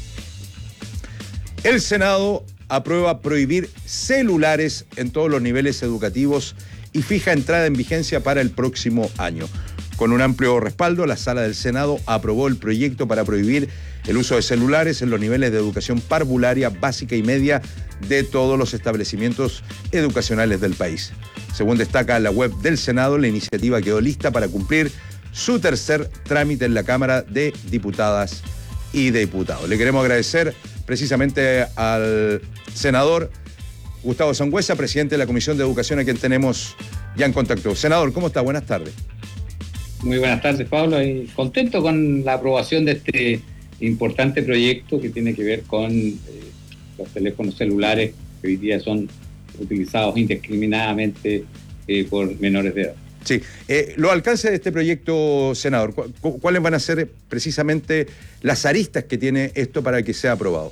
el Senado aprueba prohibir celulares en todos los niveles educativos y fija entrada en vigencia para el próximo año. Con un amplio respaldo, la Sala del Senado aprobó el proyecto para prohibir el uso de celulares en los niveles de educación parvularia, básica y media de todos los establecimientos educacionales del país. Según destaca la web del Senado, la iniciativa quedó lista para cumplir su tercer trámite en la Cámara de Diputadas y Diputados. Le queremos agradecer precisamente al senador Gustavo Sangüesa, presidente de la Comisión de Educación, a quien tenemos ya en contacto. Senador, ¿cómo está? Buenas tardes. Muy buenas tardes, Pablo, y contento con la aprobación de este importante proyecto que tiene que ver con eh, los teléfonos celulares que hoy día son utilizados indiscriminadamente eh, por menores de edad. Sí, eh, los alcances de este proyecto, senador, ¿cu- ¿cuáles van a ser precisamente las aristas que tiene esto para que sea aprobado?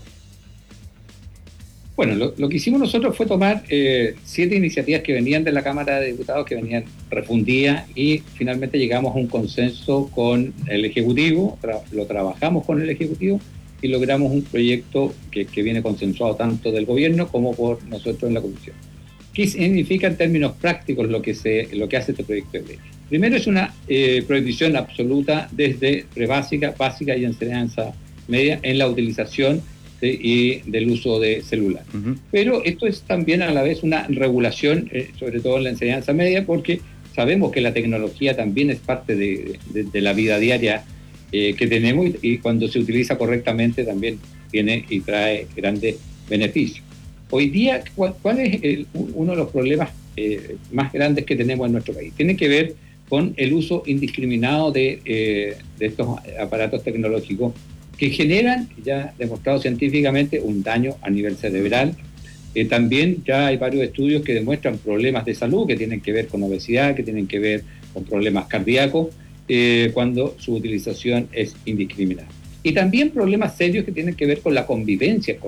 Bueno, lo, lo que hicimos nosotros fue tomar eh, siete iniciativas que venían de la Cámara de Diputados, que venían refundidas, y finalmente llegamos a un consenso con el Ejecutivo, tra- lo trabajamos con el Ejecutivo y logramos un proyecto que, que viene consensuado tanto del Gobierno como por nosotros en la Comisión. ¿Qué significa en términos prácticos lo que, se, lo que hace este proyecto de ley? Primero, es una eh, prohibición absoluta desde prebásica, básica y enseñanza media en la utilización de, y del uso de celular. Uh-huh. Pero esto es también a la vez una regulación, eh, sobre todo en la enseñanza media, porque sabemos que la tecnología también es parte de, de, de la vida diaria eh, que tenemos, y, y cuando se utiliza correctamente también tiene y trae grandes beneficios. Hoy día, ¿cuál, cuál es el, uno de los problemas eh, más grandes que tenemos en nuestro país? Tiene que ver con el uso indiscriminado de, eh, de estos aparatos tecnológicos que generan, ya demostrado científicamente, un daño a nivel cerebral. Eh, también ya hay varios estudios que demuestran problemas de salud que tienen que ver con obesidad, que tienen que ver con problemas cardíacos, eh, cuando su utilización es indiscriminada. Y también problemas serios que tienen que ver con la convivencia escolar.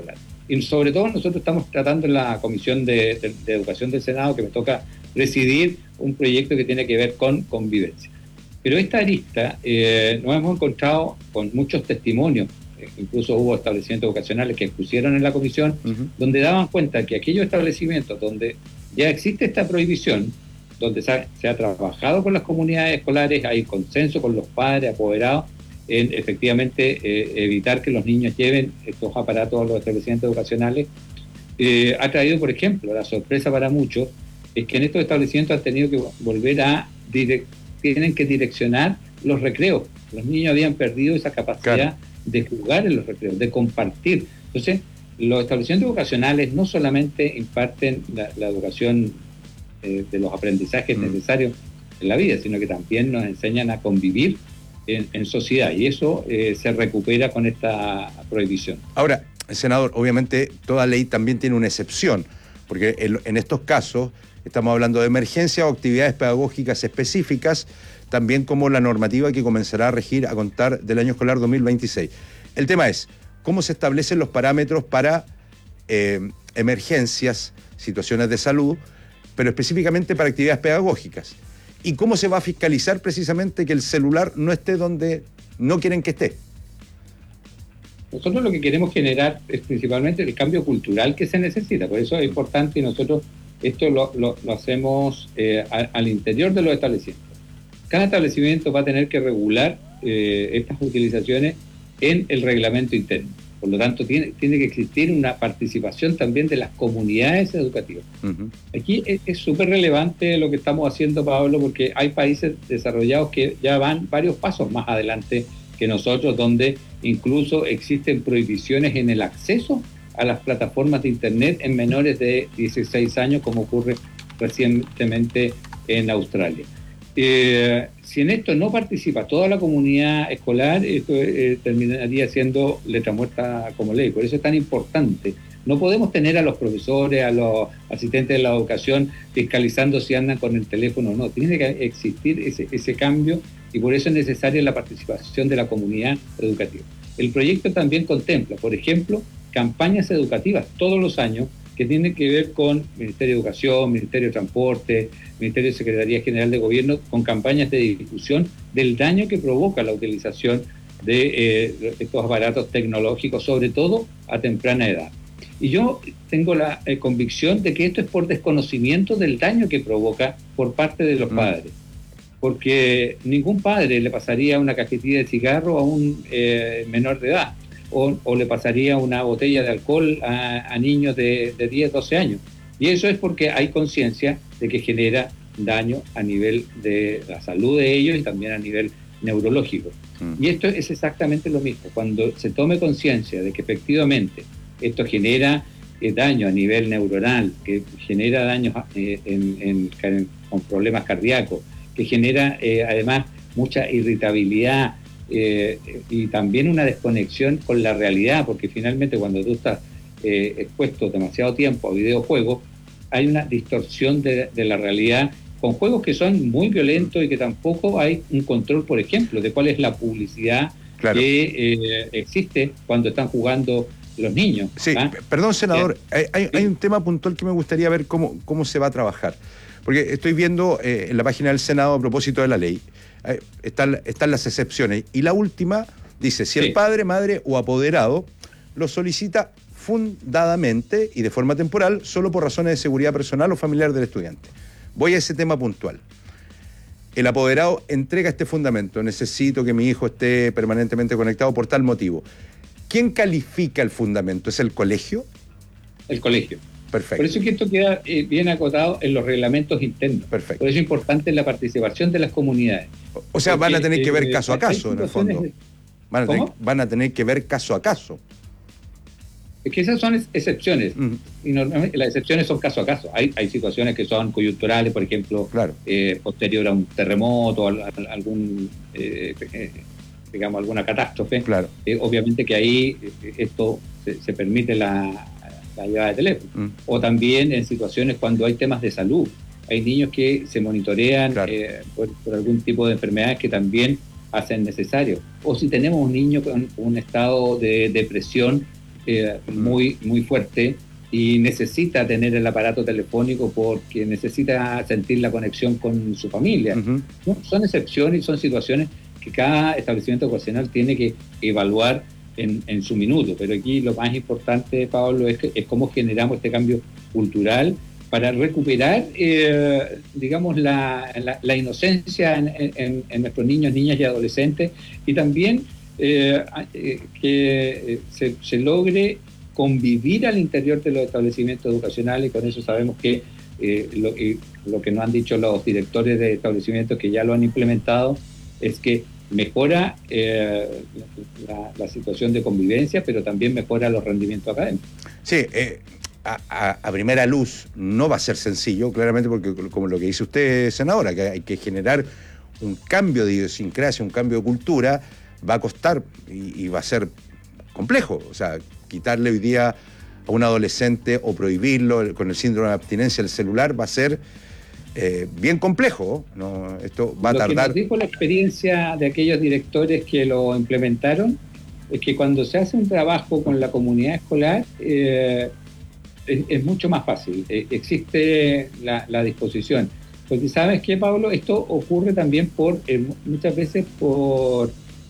Y sobre todo nosotros estamos tratando en la Comisión de, de, de Educación del Senado, que me toca presidir, un proyecto que tiene que ver con convivencia. Pero esta arista eh, nos hemos encontrado con muchos testimonios, eh, incluso hubo establecimientos educacionales que expusieron en la comisión, uh-huh. donde daban cuenta que aquellos establecimientos donde ya existe esta prohibición, donde se ha, se ha trabajado con las comunidades escolares, hay consenso con los padres, apoderados, en efectivamente eh, evitar que los niños lleven estos aparatos a los establecimientos educacionales, eh, ha traído, por ejemplo, la sorpresa para muchos, es que en estos establecimientos han tenido que volver a, direct, tienen que direccionar los recreos. Los niños habían perdido esa capacidad claro. de jugar en los recreos, de compartir. Entonces, los establecimientos educacionales no solamente imparten la, la educación eh, de los aprendizajes mm. necesarios en la vida, sino que también nos enseñan a convivir en, en sociedad, y eso eh, se recupera con esta prohibición. Ahora, senador, obviamente toda ley también tiene una excepción, porque en, en estos casos estamos hablando de emergencias o actividades pedagógicas específicas, también como la normativa que comenzará a regir a contar del año escolar dos mil veintiséis. El tema es, ¿cómo se establecen los parámetros para eh, emergencias, situaciones de salud, pero específicamente para actividades pedagógicas? ¿Y cómo se va a fiscalizar precisamente que el celular no esté donde no quieren que esté? Nosotros lo que queremos generar es principalmente el cambio cultural que se necesita, por eso es importante, y nosotros esto lo, lo, lo hacemos eh, a, al interior de los establecimientos. Cada establecimiento va a tener que regular eh, estas utilizaciones en el reglamento interno. Por lo tanto, tiene, tiene que existir una participación también de las comunidades educativas. Uh-huh. Aquí es súper relevante lo que estamos haciendo, Pablo, porque hay países desarrollados que ya van varios pasos más adelante que nosotros, donde incluso existen prohibiciones en el acceso a las plataformas de Internet en menores de dieciséis años, como ocurre recientemente en Australia. Eh, si en esto no participa toda la comunidad escolar, esto eh, terminaría siendo letra muerta como ley. Por eso es tan importante. No podemos tener a los profesores, a los asistentes de la educación fiscalizando si andan con el teléfono o no. Tiene que existir ese, ese cambio, y por eso es necesaria la participación de la comunidad educativa. El proyecto también contempla, por ejemplo, campañas educativas todos los años que tienen que ver con Ministerio de Educación, Ministerio de Transporte, Ministerio de Secretaría General de Gobierno, con campañas de difusión del daño que provoca la utilización de eh, estos aparatos tecnológicos, sobre todo a temprana edad. Y yo tengo la eh, convicción de que esto es por desconocimiento del daño que provoca por parte de los mm. padres. Porque ningún padre le pasaría una cajetilla de cigarro a un eh, menor de edad, o, o le pasaría una botella de alcohol a, a niños de, de diez, doce años. Y eso es porque hay conciencia de que genera daño a nivel de la salud de ellos y también a nivel neurológico. Mm. Y esto es exactamente lo mismo. Cuando se tome conciencia de que efectivamente esto genera eh, daño a nivel neuronal, que genera daños eh, en, en, en, con problemas cardíacos, que genera eh, además mucha irritabilidad eh, y también una desconexión con la realidad, porque finalmente cuando tú estás eh, expuesto demasiado tiempo a videojuegos, hay una distorsión de, de la realidad, con juegos que son muy violentos y que tampoco hay un control, por ejemplo, de cuál es la publicidad claro. que eh, existe cuando están jugando los niños. Sí, ¿ah? Perdón, senador, hay, hay, hay un tema puntual que me gustaría ver cómo, cómo se va a trabajar. Porque estoy viendo eh, en la página del Senado a propósito de la ley, eh, están, están las excepciones. Y la última dice, si sí. el padre, madre o apoderado lo solicita fundadamente y de forma temporal, solo por razones de seguridad personal o familiar del estudiante. Voy a ese tema puntual. El apoderado entrega este fundamento. Necesito que mi hijo esté permanentemente conectado por tal motivo. ¿Quién califica el fundamento? ¿Es el colegio? El colegio. Perfecto. Por eso es que esto queda eh, bien acotado en los reglamentos internos. Perfecto. Por eso es importante la participación de las comunidades. O, o sea, Porque, van a tener que ver caso eh, a caso, en el fondo. De... Van, a tener, van a tener que ver caso a caso. Es que esas son excepciones. Uh-huh. Y normalmente las excepciones son caso a caso. Hay, hay situaciones que son coyunturales, por ejemplo, claro. eh, posterior a un terremoto, a, a, a algún, eh, eh, digamos, alguna catástrofe. Claro. Eh, obviamente que ahí eh, esto se, se permite la, la llevada de teléfono. Uh-huh. O también en situaciones cuando hay temas de salud. Hay niños que se monitorean claro. eh, por, por algún tipo de enfermedades que también hacen necesario. O si tenemos un niño con un estado de depresión eh, muy, muy fuerte y necesita tener el aparato telefónico porque necesita sentir la conexión con su familia. Uh-huh. ¿No? Son excepciones y son situaciones que cada establecimiento educacional tiene que evaluar en, en su minuto, pero aquí lo más importante, Pablo, es, que, es cómo generamos este cambio cultural para recuperar, eh, digamos, la, la, la inocencia en, en, en nuestros niños, niñas y adolescentes, y también eh, eh, que se, se logre convivir al interior de los establecimientos educacionales, y con eso sabemos que eh, lo, eh, lo que nos han dicho los directores de establecimientos que ya lo han implementado es que mejora eh, la, la situación de convivencia, pero también mejora los rendimientos académicos. Sí, eh, a, a, a primera luz no va a ser sencillo, claramente, porque como lo que dice usted, senadora, que hay que generar un cambio de idiosincrasia, un cambio de cultura, va a costar y, y va a ser complejo. O sea, quitarle hoy día a un adolescente o prohibirlo con el síndrome de abstinencia del celular va a ser eh, bien complejo, ¿no? Esto va a tardar. Lo que nos dijo la experiencia de aquellos directores que lo implementaron es que cuando se hace un trabajo con la comunidad escolar eh, es, es mucho más fácil, eh, existe la, la disposición. Porque ¿sabes qué, Pablo? Esto ocurre también por eh, muchas veces por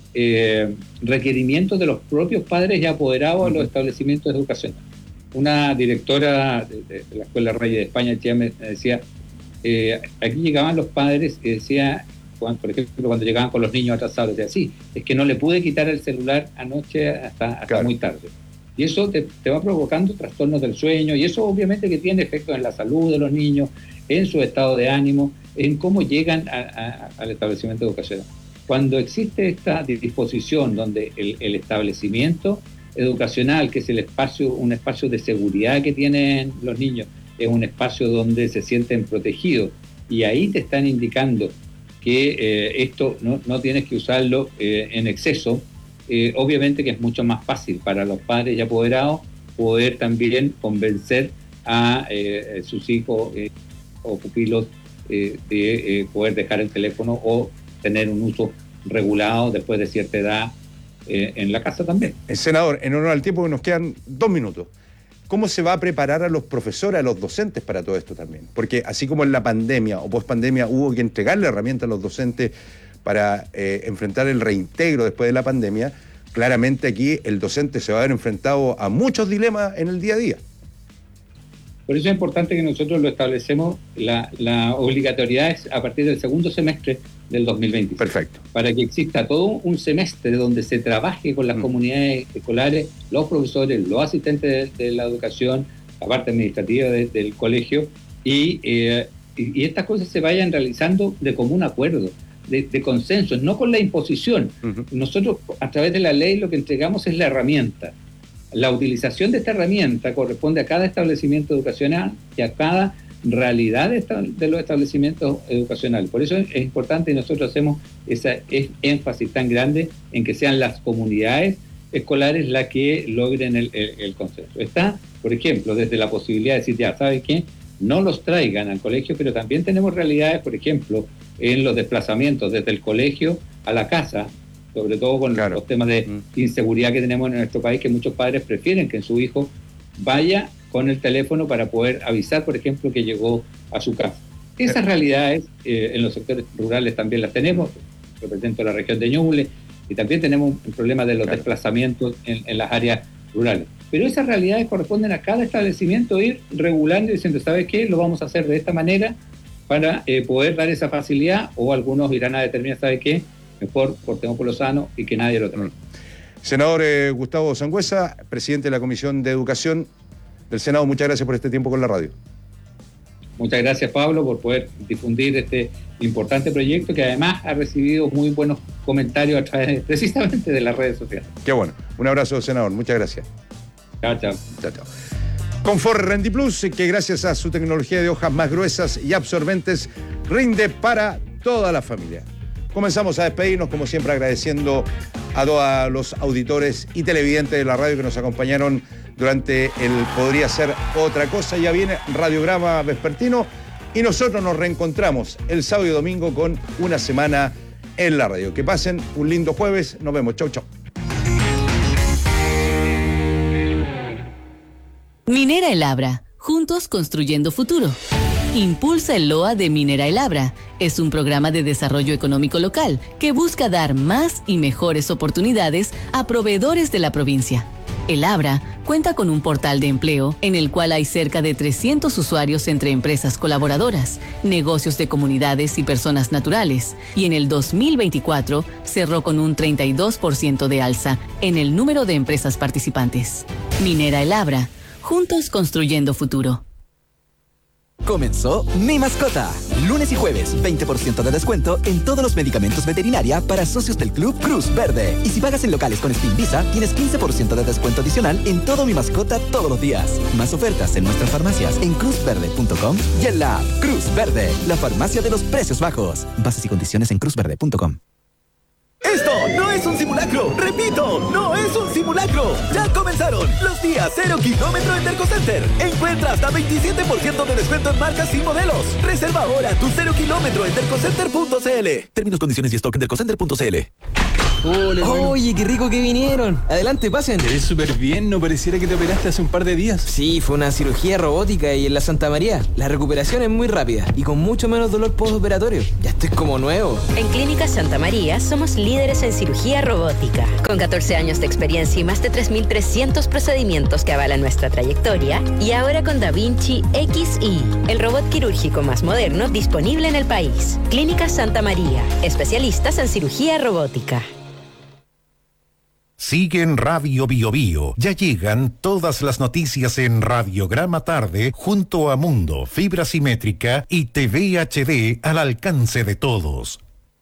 Eh, requerimientos de los propios padres y apoderados de los establecimientos educacionales. Una directora de, de, de la Escuela Reyes de España me decía, eh, aquí llegaban los padres y decía, cuando, por ejemplo, cuando llegaban con los niños atrasados, decía, sí, es que no le pude quitar el celular anoche hasta, hasta claro. muy tarde. Y eso te, te va provocando trastornos del sueño, y eso obviamente que tiene efectos en la salud de los niños, en su estado de ánimo, en cómo llegan a, a, al establecimiento educacional. Cuando existe esta disposición donde el, el establecimiento educacional, que es el espacio, un espacio de seguridad que tienen los niños, es un espacio donde se sienten protegidos, y ahí te están indicando que eh, esto no, no tienes que usarlo eh, en exceso, eh, obviamente que es mucho más fácil para los padres y apoderados poder también convencer a eh, sus hijos eh, o pupilos eh, de eh, poder dejar el teléfono o tener un uso regulado después de cierta edad eh, en la casa también. El senador, en honor al tiempo que nos quedan dos minutos, ¿cómo se va a preparar a los profesores, a los docentes para todo esto también? Porque así como en la pandemia o post-pandemia hubo que entregarle herramientas a los docentes para eh, enfrentar el reintegro después de la pandemia, claramente aquí el docente se va a ver enfrentado a muchos dilemas en el día a día. Por eso es importante que nosotros lo establecemos, la, la obligatoriedad es a partir del segundo semestre del dos mil veinte. Perfecto. Para que exista todo un semestre donde se trabaje con las mm. comunidades escolares, los profesores, los asistentes de, de la educación, la parte administrativa de, del colegio, y, eh, y, y estas cosas se vayan realizando de común acuerdo, de, de consenso, no con la imposición. Uh-huh. Nosotros, a través de la ley, lo que entregamos es la herramienta. La utilización de esta herramienta corresponde a cada establecimiento educacional y a cada realidad de, esta, de los establecimientos educacionales. Por eso es, es importante, y nosotros hacemos ese énfasis tan grande en que sean las comunidades escolares las que logren el, el, el consenso. Está, por ejemplo, desde la posibilidad de decir, ya, ¿saben qué? No los traigan al colegio, pero también tenemos realidades, por ejemplo, en los desplazamientos desde el colegio a la casa, sobre todo con claro. los temas de inseguridad que tenemos en nuestro país, que muchos padres prefieren que su hijo vaya con el teléfono para poder avisar, por ejemplo, que llegó a su casa. Esas realidades eh, en los sectores rurales también las tenemos. Represento la región de Ñuble, y también tenemos un problema de los claro. desplazamientos en, en las áreas rurales. Pero esas realidades corresponden a cada establecimiento ir regulando y diciendo, ¿sabes qué? Lo vamos a hacer de esta manera para eh, poder dar esa facilidad, o algunos irán a determinar, ¿sabes qué? Mejor cortemos por lo sano y que nadie lo tenga. Senador eh, Gustavo Sangüesa, presidente de la Comisión de Educación del Senado, muchas gracias por este tiempo con la radio. Muchas gracias, Pablo, por poder difundir este importante proyecto que además ha recibido muy buenos comentarios a través precisamente de las redes sociales. Qué bueno. Un abrazo, senador. Muchas gracias. Chao, chao. Chao, chao. Confort RendiPlus, que gracias a su tecnología de hojas más gruesas y absorbentes, rinde para toda la familia. Comenzamos a despedirnos, como siempre, agradeciendo a todos los auditores y televidentes de la radio que nos acompañaron durante el Podría Ser Otra Cosa. Ya viene Radiograma Vespertino y nosotros nos reencontramos el sábado y domingo con Una Semana en la Radio. Que pasen un lindo jueves. Nos vemos. Chau, chau. Minera El Abra, juntos construyendo futuro. Impulsa el L O A de Minera El Abra. Es un programa de desarrollo económico local que busca dar más y mejores oportunidades a proveedores de la provincia. El Abra cuenta con un portal de empleo en el cual hay cerca de trescientos usuarios entre empresas colaboradoras, negocios de comunidades y personas naturales, y en el dos mil veinticuatro cerró con un treinta y dos por ciento de alza en el número de empresas participantes. Minera El Abra, juntos construyendo futuro. Comenzó Mi Mascota. Lunes y jueves, veinte por ciento de descuento en todos los medicamentos veterinaria para socios del Club Cruz Verde. Y si pagas en locales con Spin Visa, tienes quince por ciento de descuento adicional en todo Mi Mascota todos los días. Más ofertas en nuestras farmacias en cruz verde punto com y en la app Cruz Verde, la farmacia de los precios bajos. Bases y condiciones en cruz verde punto com. Esto no es un simulacro, repito, no es un simulacro. Ya comenzaron los días cero kilómetro en Dercocenter. Encuentra hasta veintisiete por ciento de descuento en marcas y modelos. Reserva ahora tu cero kilómetro en dercocenter punto c l. Términos, condiciones y stock en dercocenter punto c l. Hola, bueno. Oye, qué rico que vinieron. Adelante, pasen. Te ves súper bien, no pareciera que te operaste hace un par de días. Sí, fue una cirugía robótica y en la Santa María. La recuperación es muy rápida y con mucho menos dolor postoperatorio. Ya estoy como nuevo. En Clínica Santa María somos líderes en cirugía robótica. Con catorce años de experiencia y más de tres mil trescientos procedimientos que avalan nuestra trayectoria. Y ahora con Da Vinci X I, el robot quirúrgico más moderno disponible en el país. Clínica Santa María, especialistas en cirugía robótica. Sigue en Radio Bio Bio. Ya llegan todas las noticias en Radiograma Tarde junto a Mundo, fibra simétrica y T V H D al alcance de todos.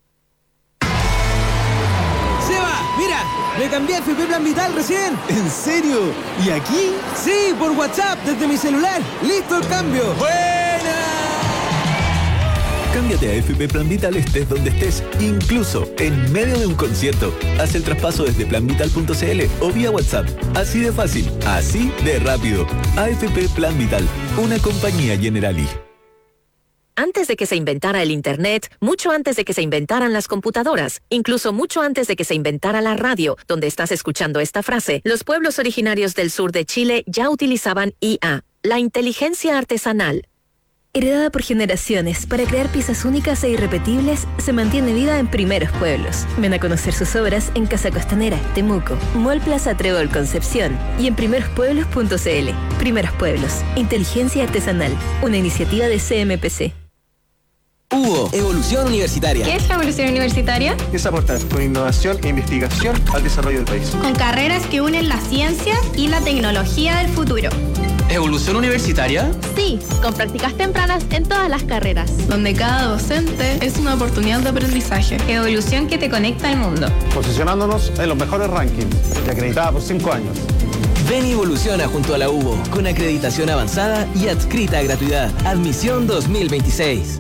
¡Seba! ¡Mira! Me cambié a F P Plan Vital recién. ¿En serio? ¿Y aquí? Sí, por WhatsApp desde mi celular. ¡Listo el cambio! ¡Buena! Cámbiate a F P Plan Vital estés donde estés, incluso en medio de un concierto. Haz el traspaso desde plan vital punto c l o vía WhatsApp. Así de fácil, así de rápido. A F P Plan Vital, una compañía Generali. Antes de que se inventara el Internet, mucho antes de que se inventaran las computadoras, incluso mucho antes de que se inventara la radio, donde estás escuchando esta frase, los pueblos originarios del sur de Chile ya utilizaban I A, la inteligencia artesanal. Heredada por generaciones, para crear piezas únicas e irrepetibles, se mantiene viva en Primeros Pueblos. Ven a conocer sus obras en Casa Costanera, Temuco, Mall Plaza Trébol Concepción y en primeros pueblos punto c l. Primeros Pueblos, inteligencia artesanal, una iniciativa de C M P C. Hugo, Evolución Universitaria. ¿Qué es la Evolución Universitaria? Es aportar con innovación e investigación al desarrollo del país. Con carreras que unen la ciencia y la tecnología del futuro. ¿Evolución Universitaria? Sí, con prácticas tempranas en todas las carreras. Donde cada docente es una oportunidad de aprendizaje. Evolución que te conecta al mundo. Posicionándonos en los mejores rankings y acreditada por cinco años. Ven y evoluciona junto a la UBO, con acreditación avanzada y adscrita a gratuidad. Admisión dos mil veintiséis.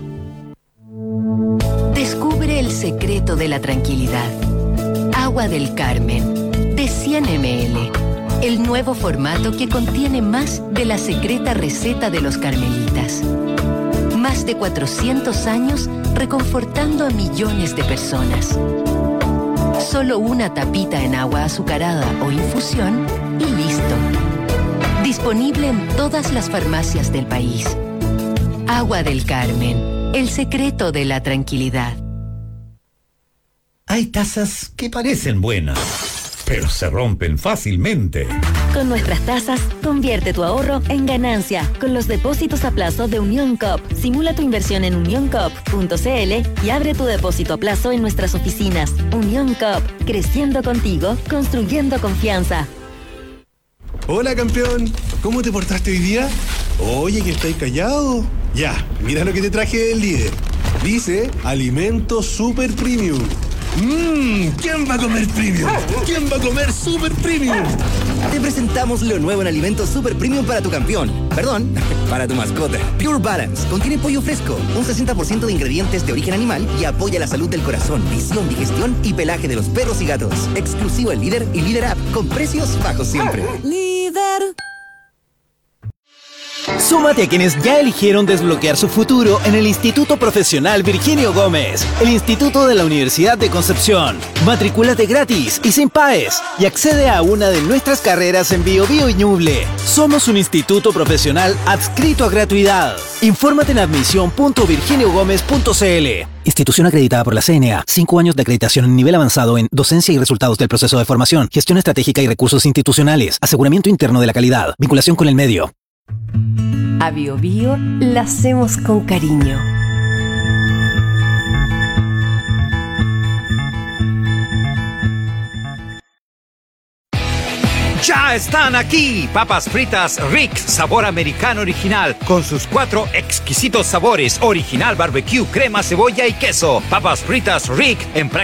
Descubre el secreto de la tranquilidad. Agua del Carmen, de cien mililitros. El nuevo formato que contiene más de la secreta receta de los carmelitas. Más de cuatrocientos años reconfortando a millones de personas. Solo una tapita en agua azucarada o infusión y listo. Disponible en todas las farmacias del país. Agua del Carmen, el secreto de la tranquilidad. Hay tazas que parecen buenas, pero se rompen fácilmente. Con nuestras tasas, convierte tu ahorro en ganancia con los depósitos a plazo de Unión Coop. Simula tu inversión en unión coop punto c l y abre tu depósito a plazo en nuestras oficinas. Unión Coop, creciendo contigo, construyendo confianza. Hola, campeón. ¿Cómo te portaste hoy día? Oye, que estáis callado. Ya, mira lo que te traje del líder. Dice Alimento Super Premium. Mmm, ¿quién va a comer premium? ¿Quién va a comer super premium? Te presentamos lo nuevo en Alimentos Super Premium para tu campeón. Perdón, para tu mascota. Pure Balance contiene pollo fresco, un sesenta por ciento de ingredientes de origen animal y apoya la salud del corazón, visión, digestión y pelaje de los perros y gatos. Exclusivo en Líder y Líder App, con precios bajos siempre. Líder. Súmate a quienes ya eligieron desbloquear su futuro en el Instituto Profesional Virginio Gómez, el Instituto de la Universidad de Concepción. Matricúlate gratis y sin paes y accede a una de nuestras carreras en Bio Bio y Ñuble. Somos un instituto profesional adscrito a gratuidad. Infórmate en admisión punto virginio gómez punto c l. Institución acreditada por la C N A. Cinco años de acreditación en nivel avanzado en docencia y resultados del proceso de formación, gestión estratégica y recursos institucionales, aseguramiento interno de la calidad, vinculación con el medio. A Bio Bio la hacemos con cariño. ¡Ya están aquí! Papas fritas Rick, sabor americano original, con sus cuatro exquisitos sabores, original, barbecue, crema, cebolla y queso. Papas fritas Rick, en